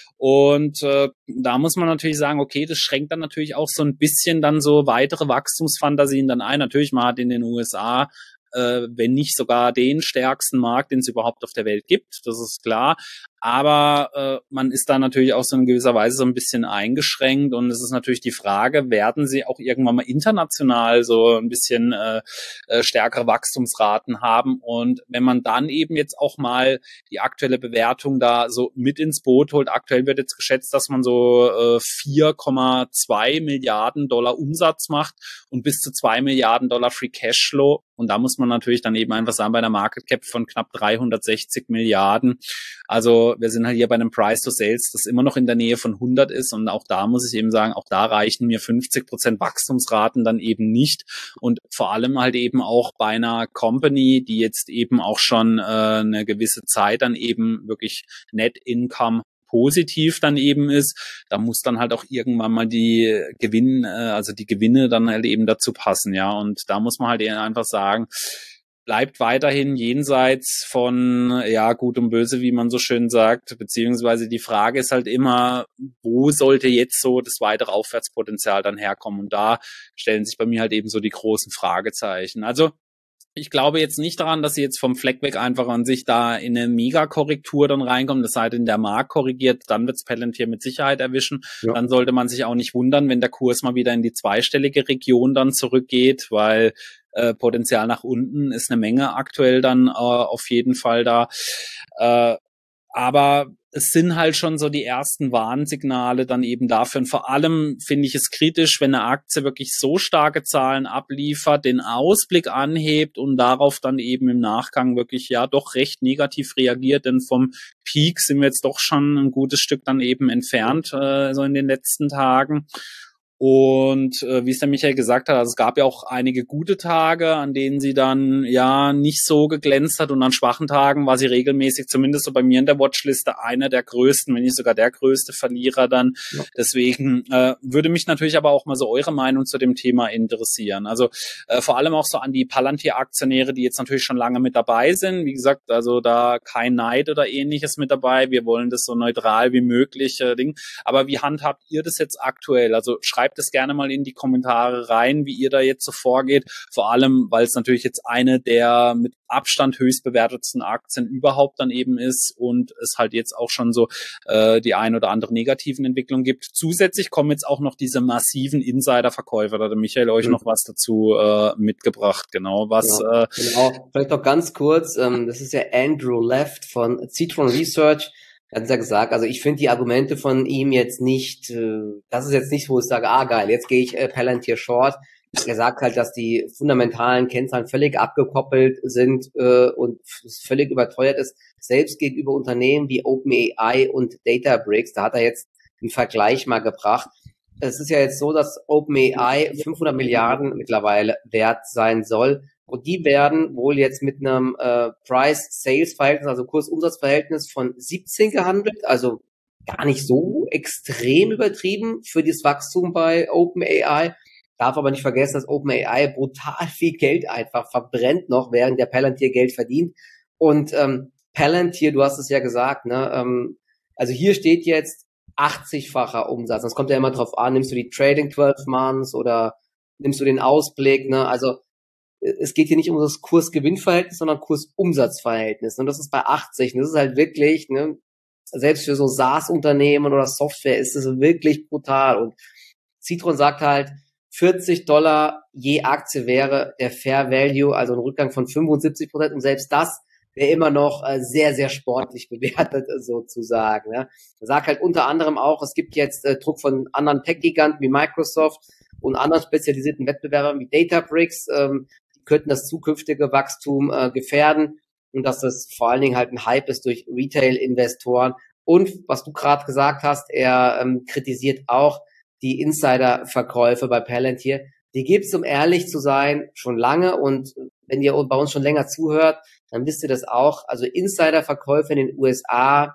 Und äh, da muss man natürlich sagen, okay, das schränkt dann natürlich auch so ein bisschen dann so weitere Wachstumsfantasien dann ein. Natürlich, man hat in den U S A, äh, wenn nicht sogar den stärksten Markt, den es überhaupt auf der Welt gibt, das ist klar. Aber äh, man ist da natürlich auch so in gewisser Weise so ein bisschen eingeschränkt und es ist natürlich die Frage, werden sie auch irgendwann mal international so ein bisschen äh, äh, stärkere Wachstumsraten haben? Und wenn man dann eben jetzt auch mal die aktuelle Bewertung da so mit ins Boot holt, aktuell wird jetzt geschätzt, dass man so äh, vier Komma zwei Milliarden Dollar Umsatz macht und bis zu zwei Milliarden Dollar Free Cashflow. Und da muss man natürlich dann eben einfach sagen, bei einer Market Cap von knapp dreihundertsechzig Milliarden, also wir sind halt hier bei einem Price to Sales, das immer noch in der Nähe von hundert ist und auch da muss ich eben sagen, auch da reichen mir fünfzig Prozent Wachstumsraten dann eben nicht und vor allem halt eben auch bei einer Company, die jetzt eben auch schon äh, eine gewisse Zeit dann eben wirklich Net Income positiv dann eben ist, da muss dann halt auch irgendwann mal die Gewinn, äh, also die Gewinne dann halt eben dazu passen, ja, und da muss man halt eben einfach sagen, bleibt weiterhin jenseits von, ja, Gut und Böse, wie man so schön sagt, beziehungsweise die Frage ist halt immer, wo sollte jetzt so das weitere Aufwärtspotenzial dann herkommen? Und da stellen sich bei mir halt eben so die großen Fragezeichen. Also ich glaube jetzt nicht daran, dass sie jetzt vom Fleck weg einfach an sich da in eine Mega-Korrektur dann reinkommen, das sei denn, der Markt korrigiert, dann wird's Palantir mit Sicherheit erwischen. Ja. Dann sollte man sich auch nicht wundern, wenn der Kurs mal wieder in die zweistellige Region dann zurückgeht, weil äh, Potenzial nach unten ist eine Menge aktuell dann äh, auf jeden Fall da. Äh, aber es sind halt schon so die ersten Warnsignale dann eben dafür. Und vor allem finde ich es kritisch, wenn eine Aktie wirklich so starke Zahlen abliefert, den Ausblick anhebt und darauf dann eben im Nachgang wirklich ja doch recht negativ reagiert. Denn vom Peak sind wir jetzt doch schon ein gutes Stück dann eben entfernt, äh, so in den letzten Tagen. Und äh, wie es der Michael gesagt hat, also es gab ja auch einige gute Tage, an denen sie dann ja nicht so geglänzt hat und an schwachen Tagen war sie regelmäßig, zumindest so bei mir in der Watchliste, einer der größten, wenn nicht sogar der größte Verlierer dann. Ja. Deswegen äh, würde mich natürlich aber auch mal so eure Meinung zu dem Thema interessieren. Also äh, vor allem auch so an die Palantir-Aktionäre, die jetzt natürlich schon lange mit dabei sind. Wie gesagt, also da kein Neid oder ähnliches mit dabei. Wir wollen das so neutral wie möglich äh, Ding. Aber wie handhabt ihr das jetzt aktuell? Also schreibt Schreibt es gerne mal in die Kommentare rein, wie ihr da jetzt so vorgeht. Vor allem, weil es natürlich jetzt eine der mit Abstand höchst bewertetsten Aktien überhaupt dann eben ist und es halt jetzt auch schon so äh, die ein oder andere negativen Entwicklung gibt. Zusätzlich kommen jetzt auch noch diese massiven Insider-Verkäufer. Da hat Michael euch mhm. noch was dazu äh, mitgebracht. Genau, was... Ja, äh, genau. Vielleicht noch ganz kurz, ähm, das ist ja Andrew Left von Citron Research. Er hat ja gesagt, also ich finde die Argumente von ihm jetzt nicht, äh, das ist jetzt nicht, wo ich sage, ah geil, jetzt gehe ich äh, Palantir Short. Er sagt halt, dass die fundamentalen Kennzahlen völlig abgekoppelt sind äh, und es völlig überteuert ist, selbst gegenüber Unternehmen wie OpenAI und Databricks. Da hat er jetzt einen Vergleich mal gebracht. Es ist ja jetzt so, dass OpenAI fünfhundert Milliarden mittlerweile wert sein soll. Und die werden wohl jetzt mit einem äh, Price-Sales-Verhältnis, also Kurs-Umsatz-Verhältnis von siebzehn gehandelt, also gar nicht so extrem übertrieben für das Wachstum bei OpenAI. Darf aber nicht vergessen, dass OpenAI brutal viel Geld einfach verbrennt noch, während der Palantir Geld verdient. Und ähm, Palantir, du hast es ja gesagt, ne? Ähm, also hier steht jetzt achtzigfacher Umsatz. Das kommt ja immer drauf an, nimmst du die Trading zwölf Months oder nimmst du den Ausblick, ne? Also es geht hier nicht um das Kurs-Gewinn-Verhältnis, sondern Kurs-Umsatz-Verhältnis. Und das ist bei achtzig. Und das ist halt wirklich, ne, selbst für so SaaS-Unternehmen oder Software ist es wirklich brutal. Und Citron sagt halt, vierzig Dollar je Aktie wäre der Fair Value, also ein Rückgang von fünfundsiebzig Prozent. Und selbst das wäre immer noch äh, sehr, sehr sportlich bewertet, sozusagen. Ne? Er sagt halt unter anderem auch, es gibt jetzt äh, Druck von anderen Tech-Giganten wie Microsoft und anderen spezialisierten Wettbewerbern wie Databricks, ähm, die könnten das zukünftige Wachstum äh, gefährden und dass das vor allen Dingen halt ein Hype ist durch Retail-Investoren. Und was du gerade gesagt hast, er ähm, kritisiert auch die Insider-Verkäufe bei Palantir. Die gibt's, um ehrlich zu sein, schon lange. Und wenn ihr bei uns schon länger zuhört, dann wisst ihr das auch. Also Insider-Verkäufe in den U S A,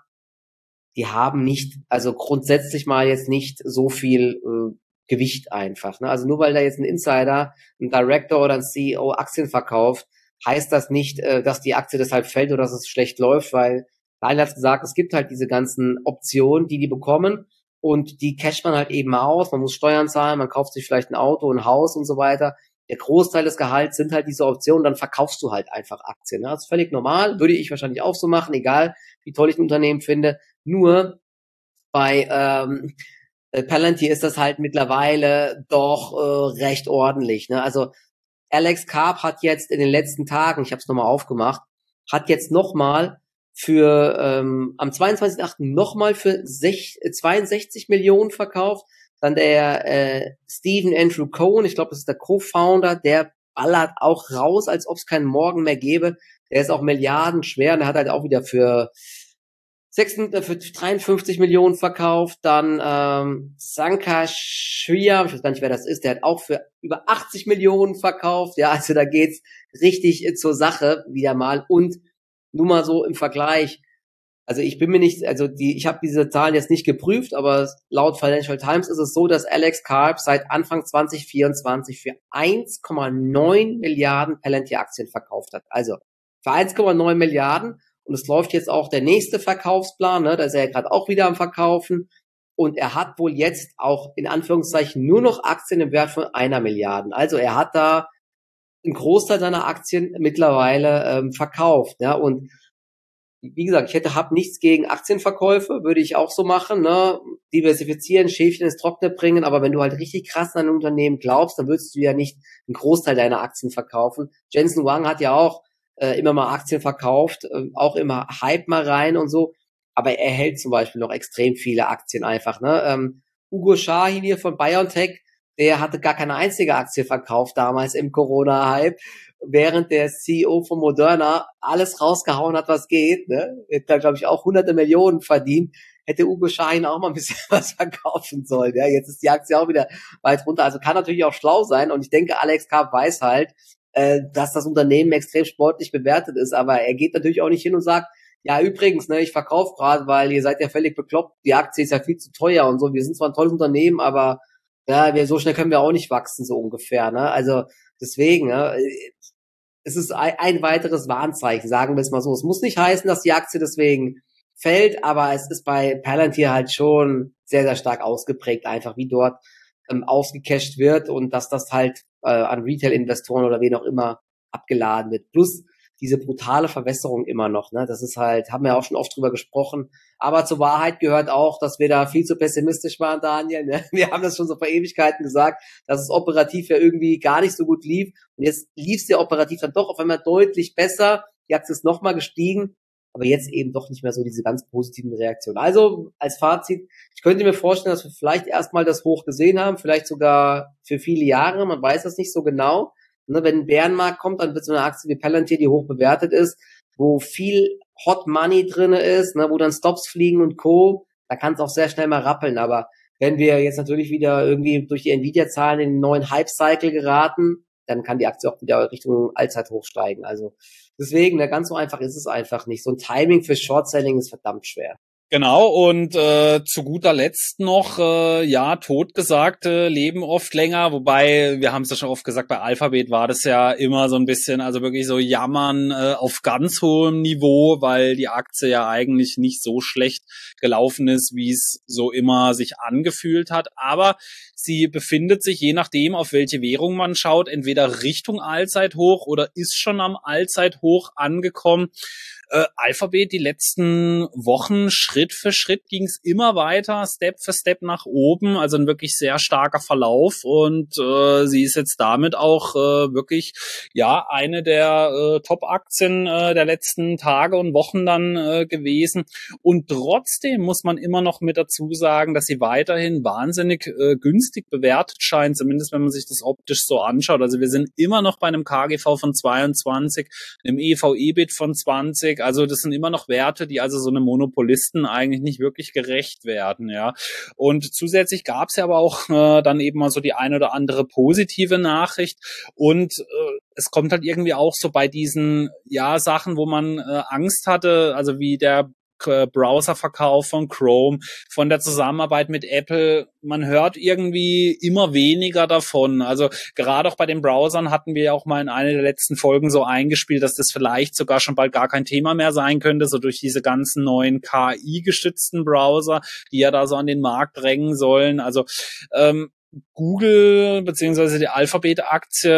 die haben nicht, also grundsätzlich mal jetzt nicht so viel äh, Gewicht einfach. Ne? Also nur weil da jetzt ein Insider, ein Director oder ein C E O Aktien verkauft, heißt das nicht, äh, dass die Aktie deshalb fällt oder dass es schlecht läuft, weil Daniel hat gesagt, es gibt halt diese ganzen Optionen, die die bekommen. Und die casht man halt eben aus, man muss Steuern zahlen, man kauft sich vielleicht ein Auto, ein Haus und so weiter. Der Großteil des Gehalts sind halt diese Optionen, dann verkaufst du halt einfach Aktien. Das ist völlig normal, würde ich wahrscheinlich auch so machen, egal wie toll ich ein Unternehmen finde. Nur bei ähm, Palantir ist das halt mittlerweile doch äh, recht ordentlich. Ne? Also Alex Karp hat jetzt in den letzten Tagen, ich habe es nochmal aufgemacht, hat jetzt nochmal für ähm, am zweiundzwanzigsten achten nochmal für zweiundsechzig Millionen verkauft. Dann der äh, Stephen Andrew Cohen, ich glaube, das ist der Co-Founder, der ballert auch raus, als ob es keinen Morgen mehr gäbe. Der ist auch milliardenschwer und der hat halt auch wieder für, sechsundfünfzig, für dreiundfünfzig Millionen verkauft. Dann ähm, Sankar Shriya, ich weiß gar nicht, wer das ist, der hat auch für über achtzig Millionen verkauft. Ja, also da geht's richtig zur Sache wieder mal. Und nur mal so im Vergleich, also ich bin mir nicht, also die, ich habe diese Zahlen jetzt nicht geprüft, aber laut Financial Times ist es so, dass Alex Karp seit Anfang zwanzig vierundzwanzig für eins Komma neun Milliarden Palantir-Aktien verkauft hat. Also für eins Komma neun Milliarden und es läuft jetzt auch der nächste Verkaufsplan, ne, da ist er ja gerade auch wieder am Verkaufen und er hat wohl jetzt auch in Anführungszeichen nur noch Aktien im Wert von einer Milliarde. Also er hat da einen Großteil seiner Aktien mittlerweile ähm, verkauft, ja, und wie gesagt, ich hätte hab nichts gegen Aktienverkäufe, würde ich auch so machen, ne, diversifizieren, Schäfchen ins Trockene bringen, aber wenn du halt richtig krass an ein Unternehmen glaubst, dann würdest du ja nicht einen Großteil deiner Aktien verkaufen. Jensen Huang hat ja auch äh, immer mal Aktien verkauft, äh, auch immer Hype mal rein und so, aber er hält zum Beispiel noch extrem viele Aktien einfach, ne, ähm, Hugo Shahin hier von BioNTech, der hatte gar keine einzige Aktie verkauft damals im Corona-Hype, während der C E O von Moderna alles rausgehauen hat, was geht. Ne? Hätte da, glaube ich, auch hunderte Millionen verdient. Hätte Hugo Shahin auch mal ein bisschen was verkaufen sollen. Ja? Jetzt ist die Aktie auch wieder weit runter. Also kann natürlich auch schlau sein. Und ich denke, Alex Karp weiß halt, äh, dass das Unternehmen extrem sportlich bewertet ist. Aber er geht natürlich auch nicht hin und sagt, ja, übrigens, ne, ich verkaufe gerade, weil ihr seid ja völlig bekloppt. Die Aktie ist ja viel zu teuer und so. Wir sind zwar ein tolles Unternehmen, aber ja, wir, so schnell können wir auch nicht wachsen, so ungefähr. Ne? Also deswegen, ne, es ist ein, ein weiteres Warnzeichen, sagen wir es mal so. Es muss nicht heißen, dass die Aktie deswegen fällt, aber es ist bei Palantir halt schon sehr, sehr stark ausgeprägt, einfach wie dort ähm, ausgecasht wird und dass das halt äh, an Retail-Investoren oder wen auch immer abgeladen wird. Plus diese brutale Verwässerung immer noch, ne? Das ist halt, haben wir auch schon oft drüber gesprochen. Aber zur Wahrheit gehört auch, dass wir da viel zu pessimistisch waren, Daniel. Ne? Wir haben das schon so vor Ewigkeiten gesagt, dass es operativ ja irgendwie gar nicht so gut lief. Und jetzt lief es ja operativ dann doch auf einmal deutlich besser. Die Aktie ist nochmal gestiegen, aber jetzt eben doch nicht mehr so diese ganz positiven Reaktionen. Also als Fazit, ich könnte mir vorstellen, dass wir vielleicht erstmal das Hoch gesehen haben, vielleicht sogar für viele Jahre, man weiß das nicht so genau. Ne, wenn ein Bärenmarkt kommt, dann wird so eine Aktie wie Palantir, die hoch bewertet ist, wo viel Hot Money drinne ist, ne, wo dann Stops fliegen und Co., da kann es auch sehr schnell mal rappeln. Aber wenn wir jetzt natürlich wieder irgendwie durch die Nvidia-Zahlen in den neuen Hype-Cycle geraten, dann kann die Aktie auch wieder Richtung Allzeithoch steigen. Also deswegen, ne, ganz so einfach ist es einfach nicht. So ein Timing für Short-Selling ist verdammt schwer. Genau, und äh, zu guter Letzt noch, äh, ja, Totgesagte leben oft länger, wobei, wir haben es ja schon oft gesagt, bei Alphabet war das ja immer so ein bisschen, also wirklich so jammern äh, auf ganz hohem Niveau, weil die Aktie ja eigentlich nicht so schlecht gelaufen ist, wie es so immer sich angefühlt hat, aber sie befindet sich, je nachdem, auf welche Währung man schaut, entweder Richtung Allzeithoch oder ist schon am Allzeithoch angekommen. Äh, Alphabet die letzten Wochen, Schritt für Schritt ging es immer weiter, Step für Step nach oben, also ein wirklich sehr starker Verlauf und äh, sie ist jetzt damit auch äh, wirklich ja eine der äh, Top-Aktien äh, der letzten Tage und Wochen dann äh, gewesen und trotzdem muss man immer noch mit dazu sagen, dass sie weiterhin wahnsinnig äh, günstig bewertet scheint, zumindest wenn man sich das optisch so anschaut, also wir sind immer noch bei einem K G V von zweiundzwanzig, einem E V/E B I T von zwanzig, also das sind immer noch Werte, die also so einem Monopolisten eigentlich nicht wirklich gerecht werden, ja. Und zusätzlich gab es ja aber auch äh, dann eben mal so die eine oder andere positive Nachricht und äh, es kommt halt irgendwie auch so bei diesen ja Sachen, wo man äh, Angst hatte, also wie der Browserverkauf von Chrome, von der Zusammenarbeit mit Apple, man hört irgendwie immer weniger davon. Also gerade auch bei den Browsern hatten wir ja auch mal in einer der letzten Folgen so eingespielt, dass das vielleicht sogar schon bald gar kein Thema mehr sein könnte, so durch diese ganzen neuen K I-gestützten Browser, die ja da so an den Markt drängen sollen. Also ähm, Google beziehungsweise die Alphabet-Aktie,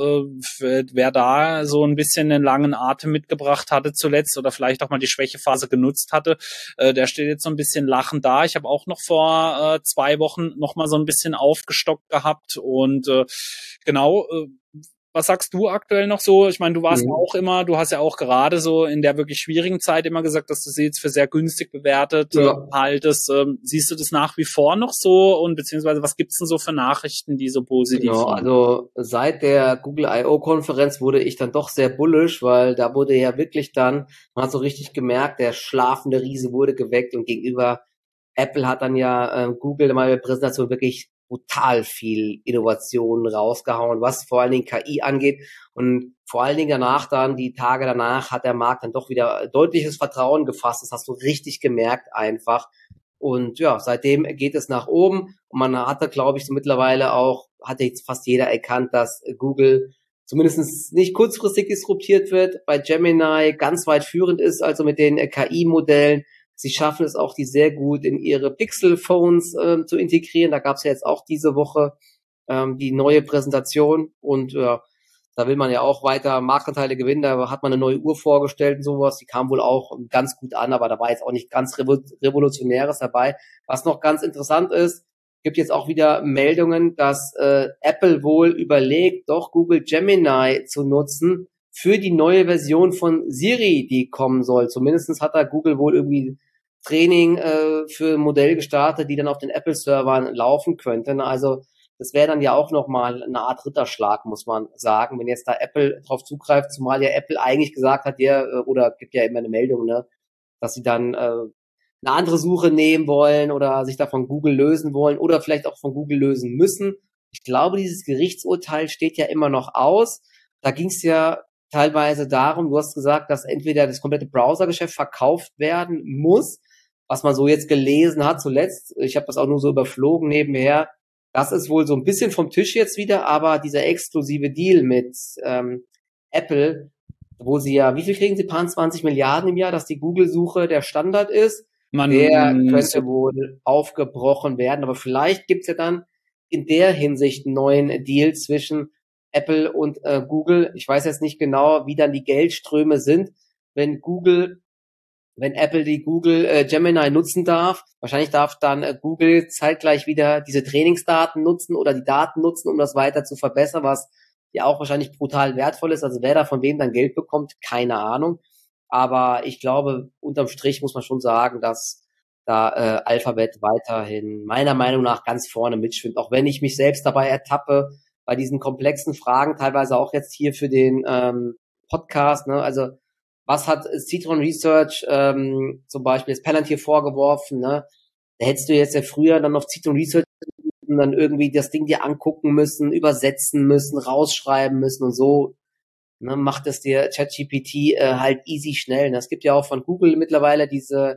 äh, wer da so ein bisschen einen langen Atem mitgebracht hatte zuletzt oder vielleicht auch mal die Schwächephase genutzt hatte, äh, der steht jetzt so ein bisschen lachend da. Ich habe auch noch vor äh, zwei Wochen noch mal so ein bisschen aufgestockt gehabt und äh, genau, äh, was sagst du aktuell noch so? Ich meine, du warst mhm. auch immer, du hast ja auch gerade so in der wirklich schwierigen Zeit immer gesagt, dass du sie jetzt für sehr günstig bewertet ja. äh, haltest. Ähm, siehst du das nach wie vor noch so und beziehungsweise was gibt's denn so für Nachrichten, die so positiv genau, sind? Also seit der Google I O-Konferenz wurde ich dann doch sehr bullish, weil da wurde ja wirklich dann, man hat so richtig gemerkt, der schlafende Riese wurde geweckt und gegenüber Apple hat dann ja äh, Google mal in der Präsentation wirklich brutal viel Innovation rausgehauen, was vor allen Dingen K I angeht. Und vor allen Dingen danach dann, die Tage danach, hat der Markt dann doch wieder deutliches Vertrauen gefasst. Das hast du richtig gemerkt einfach. Und ja, seitdem geht es nach oben. Und man hatte, glaube ich, so mittlerweile auch, hatte jetzt fast jeder erkannt, dass Google zumindest nicht kurzfristig disruptiert wird, bei Gemini ganz weit führend ist, also mit den K I-Modellen. Sie schaffen es auch, die sehr gut in ihre Pixel-Phones äh, zu integrieren. Da gab es ja jetzt auch diese Woche ähm, die neue Präsentation und äh, da will man ja auch weiter Marktanteile gewinnen. Da hat man eine neue Uhr vorgestellt und sowas. Die kam wohl auch ganz gut an, aber da war jetzt auch nicht ganz Revolutionäres dabei. Was noch ganz interessant ist, gibt jetzt auch wieder Meldungen, dass äh, Apple wohl überlegt, doch Google Gemini zu nutzen für die neue Version von Siri, die kommen soll. Zumindest hat da Google wohl irgendwie Training äh, für ein Modell gestartet, die dann auf den Apple-Servern laufen könnten. Also das wäre dann ja auch nochmal eine Art Ritterschlag, muss man sagen, wenn jetzt da Apple drauf zugreift, zumal ja Apple eigentlich gesagt hat, ja, oder gibt ja immer eine Meldung, ne, dass sie dann äh, eine andere Suche nehmen wollen oder sich da von Google lösen wollen oder vielleicht auch von Google lösen müssen. Ich glaube, dieses Gerichtsurteil steht ja immer noch aus. Da ging es ja teilweise darum, du hast gesagt, dass entweder das komplette Browsergeschäft verkauft werden muss, was man so jetzt gelesen hat zuletzt. Ich habe das auch nur so überflogen nebenher. Das ist wohl so ein bisschen vom Tisch jetzt wieder, aber dieser exklusive Deal mit ähm, Apple, wo sie ja, wie viel kriegen sie? Paar zwanzig Milliarden im Jahr, dass die Google-Suche der Standard ist, man, der könnte so wohl aufgebrochen werden. Aber vielleicht gibt's ja dann in der Hinsicht einen neuen Deal zwischen Apple und äh, Google. Ich weiß jetzt nicht genau, wie dann die Geldströme sind, wenn Google wenn Apple die Google äh, Gemini nutzen darf. Wahrscheinlich darf dann äh, Google zeitgleich wieder diese Trainingsdaten nutzen oder die Daten nutzen, um das weiter zu verbessern, was ja auch wahrscheinlich brutal wertvoll ist. Also wer da von wem dann Geld bekommt, keine Ahnung. Aber ich glaube, unterm Strich muss man schon sagen, dass da äh, Alphabet weiterhin meiner Meinung nach ganz vorne mitschwimmt. Auch wenn ich mich selbst dabei ertappe, bei diesen komplexen Fragen, teilweise auch jetzt hier für den ähm, Podcast, ne, also was hat Citron Research ähm, zum Beispiel jetzt Palantir vorgeworfen, ne? Da hättest du jetzt ja früher dann auf Citron Research dann irgendwie das Ding dir angucken müssen, übersetzen müssen, rausschreiben müssen und so, ne, macht es dir ChatGPT äh, halt easy schnell. Ne? Es gibt ja auch von Google mittlerweile diese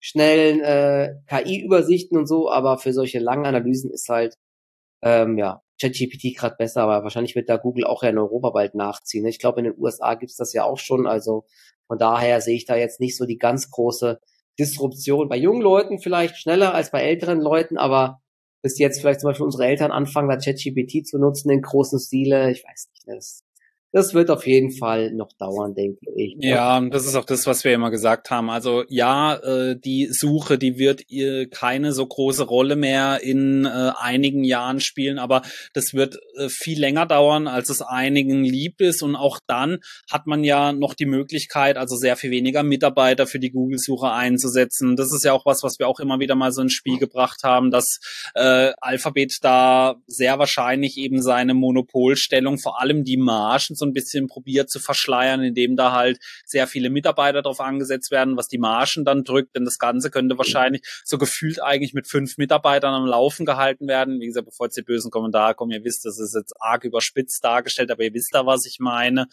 schnellen äh, K I-Übersichten und so, aber für solche langen Analysen ist halt ähm, ja ChatGPT gerade besser, aber wahrscheinlich wird da Google auch ja in Europa bald nachziehen. Ich glaube, in den U S A gibt's das ja auch schon, also von daher sehe ich da jetzt nicht so die ganz große Disruption. Bei jungen Leuten vielleicht schneller als bei älteren Leuten, aber bis jetzt vielleicht zum Beispiel unsere Eltern anfangen, da ChatGPT zu nutzen in großen Stile, ich weiß nicht, das Das wird auf jeden Fall noch dauern, denke ich. Ja, und das ist auch das, was wir immer gesagt haben. Also ja, äh, die Suche, die wird ihr keine so große Rolle mehr in äh, einigen Jahren spielen, aber das wird äh, viel länger dauern, als es einigen lieb ist. Und auch dann hat man ja noch die Möglichkeit, also sehr viel weniger Mitarbeiter für die Google-Suche einzusetzen. Das ist ja auch was, was wir auch immer wieder mal so ins Spiel gebracht haben, dass äh, Alphabet da sehr wahrscheinlich eben seine Monopolstellung, vor allem die Margen, so ein bisschen probiert zu verschleiern, indem da halt sehr viele Mitarbeiter drauf angesetzt werden, was die Margen dann drückt, denn das Ganze könnte wahrscheinlich so gefühlt eigentlich mit fünf Mitarbeitern am Laufen gehalten werden. Wie gesagt, bevor jetzt die bösen Kommentare kommen, ihr wisst, das ist jetzt arg überspitzt dargestellt, aber ihr wisst da, was ich meine.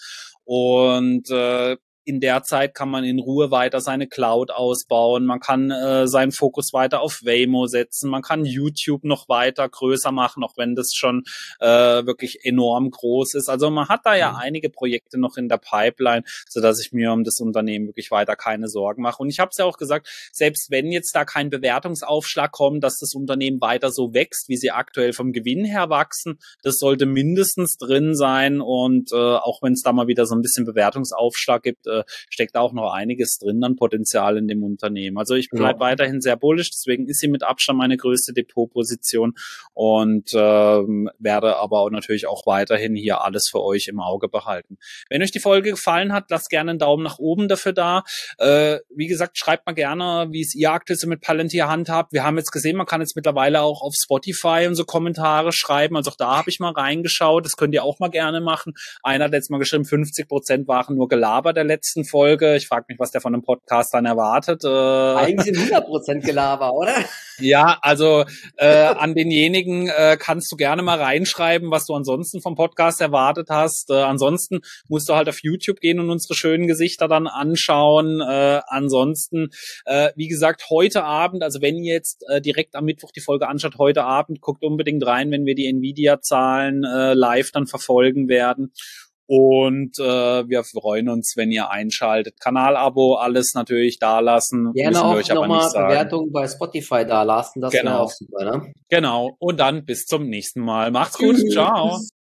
Und äh, in der Zeit kann man in Ruhe weiter seine Cloud ausbauen, man kann äh, seinen Fokus weiter auf Waymo setzen, man kann YouTube noch weiter größer machen, auch wenn das schon äh, wirklich enorm groß ist. Also man hat da ja einige Projekte noch in der Pipeline, sodass ich mir um das Unternehmen wirklich weiter keine Sorgen mache. Und ich habe es ja auch gesagt, selbst wenn jetzt da kein Bewertungsaufschlag kommt, dass das Unternehmen weiter so wächst, wie sie aktuell vom Gewinn her wachsen, das sollte mindestens drin sein. Und äh, auch wenn es da mal wieder so ein bisschen Bewertungsaufschlag gibt, äh, steckt auch noch einiges drin an Potenzial in dem Unternehmen. Also ich bleibe ja. weiterhin sehr bullish, deswegen ist sie mit Abstand meine größte Depotposition und ähm, werde aber auch natürlich auch weiterhin hier alles für euch im Auge behalten. Wenn euch die Folge gefallen hat, lasst gerne einen Daumen nach oben dafür da. Äh, wie gesagt, schreibt mal gerne, wie es ihr aktuell so mit Palantir handhabt. Wir haben jetzt gesehen, man kann jetzt mittlerweile auch auf Spotify und so Kommentare schreiben. Also auch da habe ich mal reingeschaut. Das könnt ihr auch mal gerne machen. Einer hat jetzt mal geschrieben, fünfzig Prozent waren nur Gelaber der letzten Folge. Ich frage mich, was der von einem Podcast dann erwartet. Äh, Eigentlich sind hundert Prozent Gelaber, oder? Ja, also äh, an denjenigen äh, kannst du gerne mal reinschreiben, was du ansonsten vom Podcast erwartet hast. Äh, ansonsten musst du halt auf YouTube gehen und unsere schönen Gesichter dann anschauen. Äh, ansonsten, äh, wie gesagt, heute Abend, also wenn ihr jetzt äh, direkt am Mittwoch die Folge anschaut, heute Abend, guckt unbedingt rein, wenn wir die Nvidia-Zahlen äh, live dann verfolgen werden. Und äh, wir freuen uns, wenn ihr einschaltet. Kanalabo, alles natürlich da lassen. Gerne auch nochmal Bewertungen bei Spotify da lassen. Das genau. wäre auch super, ne? Genau. Und dann bis zum nächsten Mal. Macht's gut. Ciao.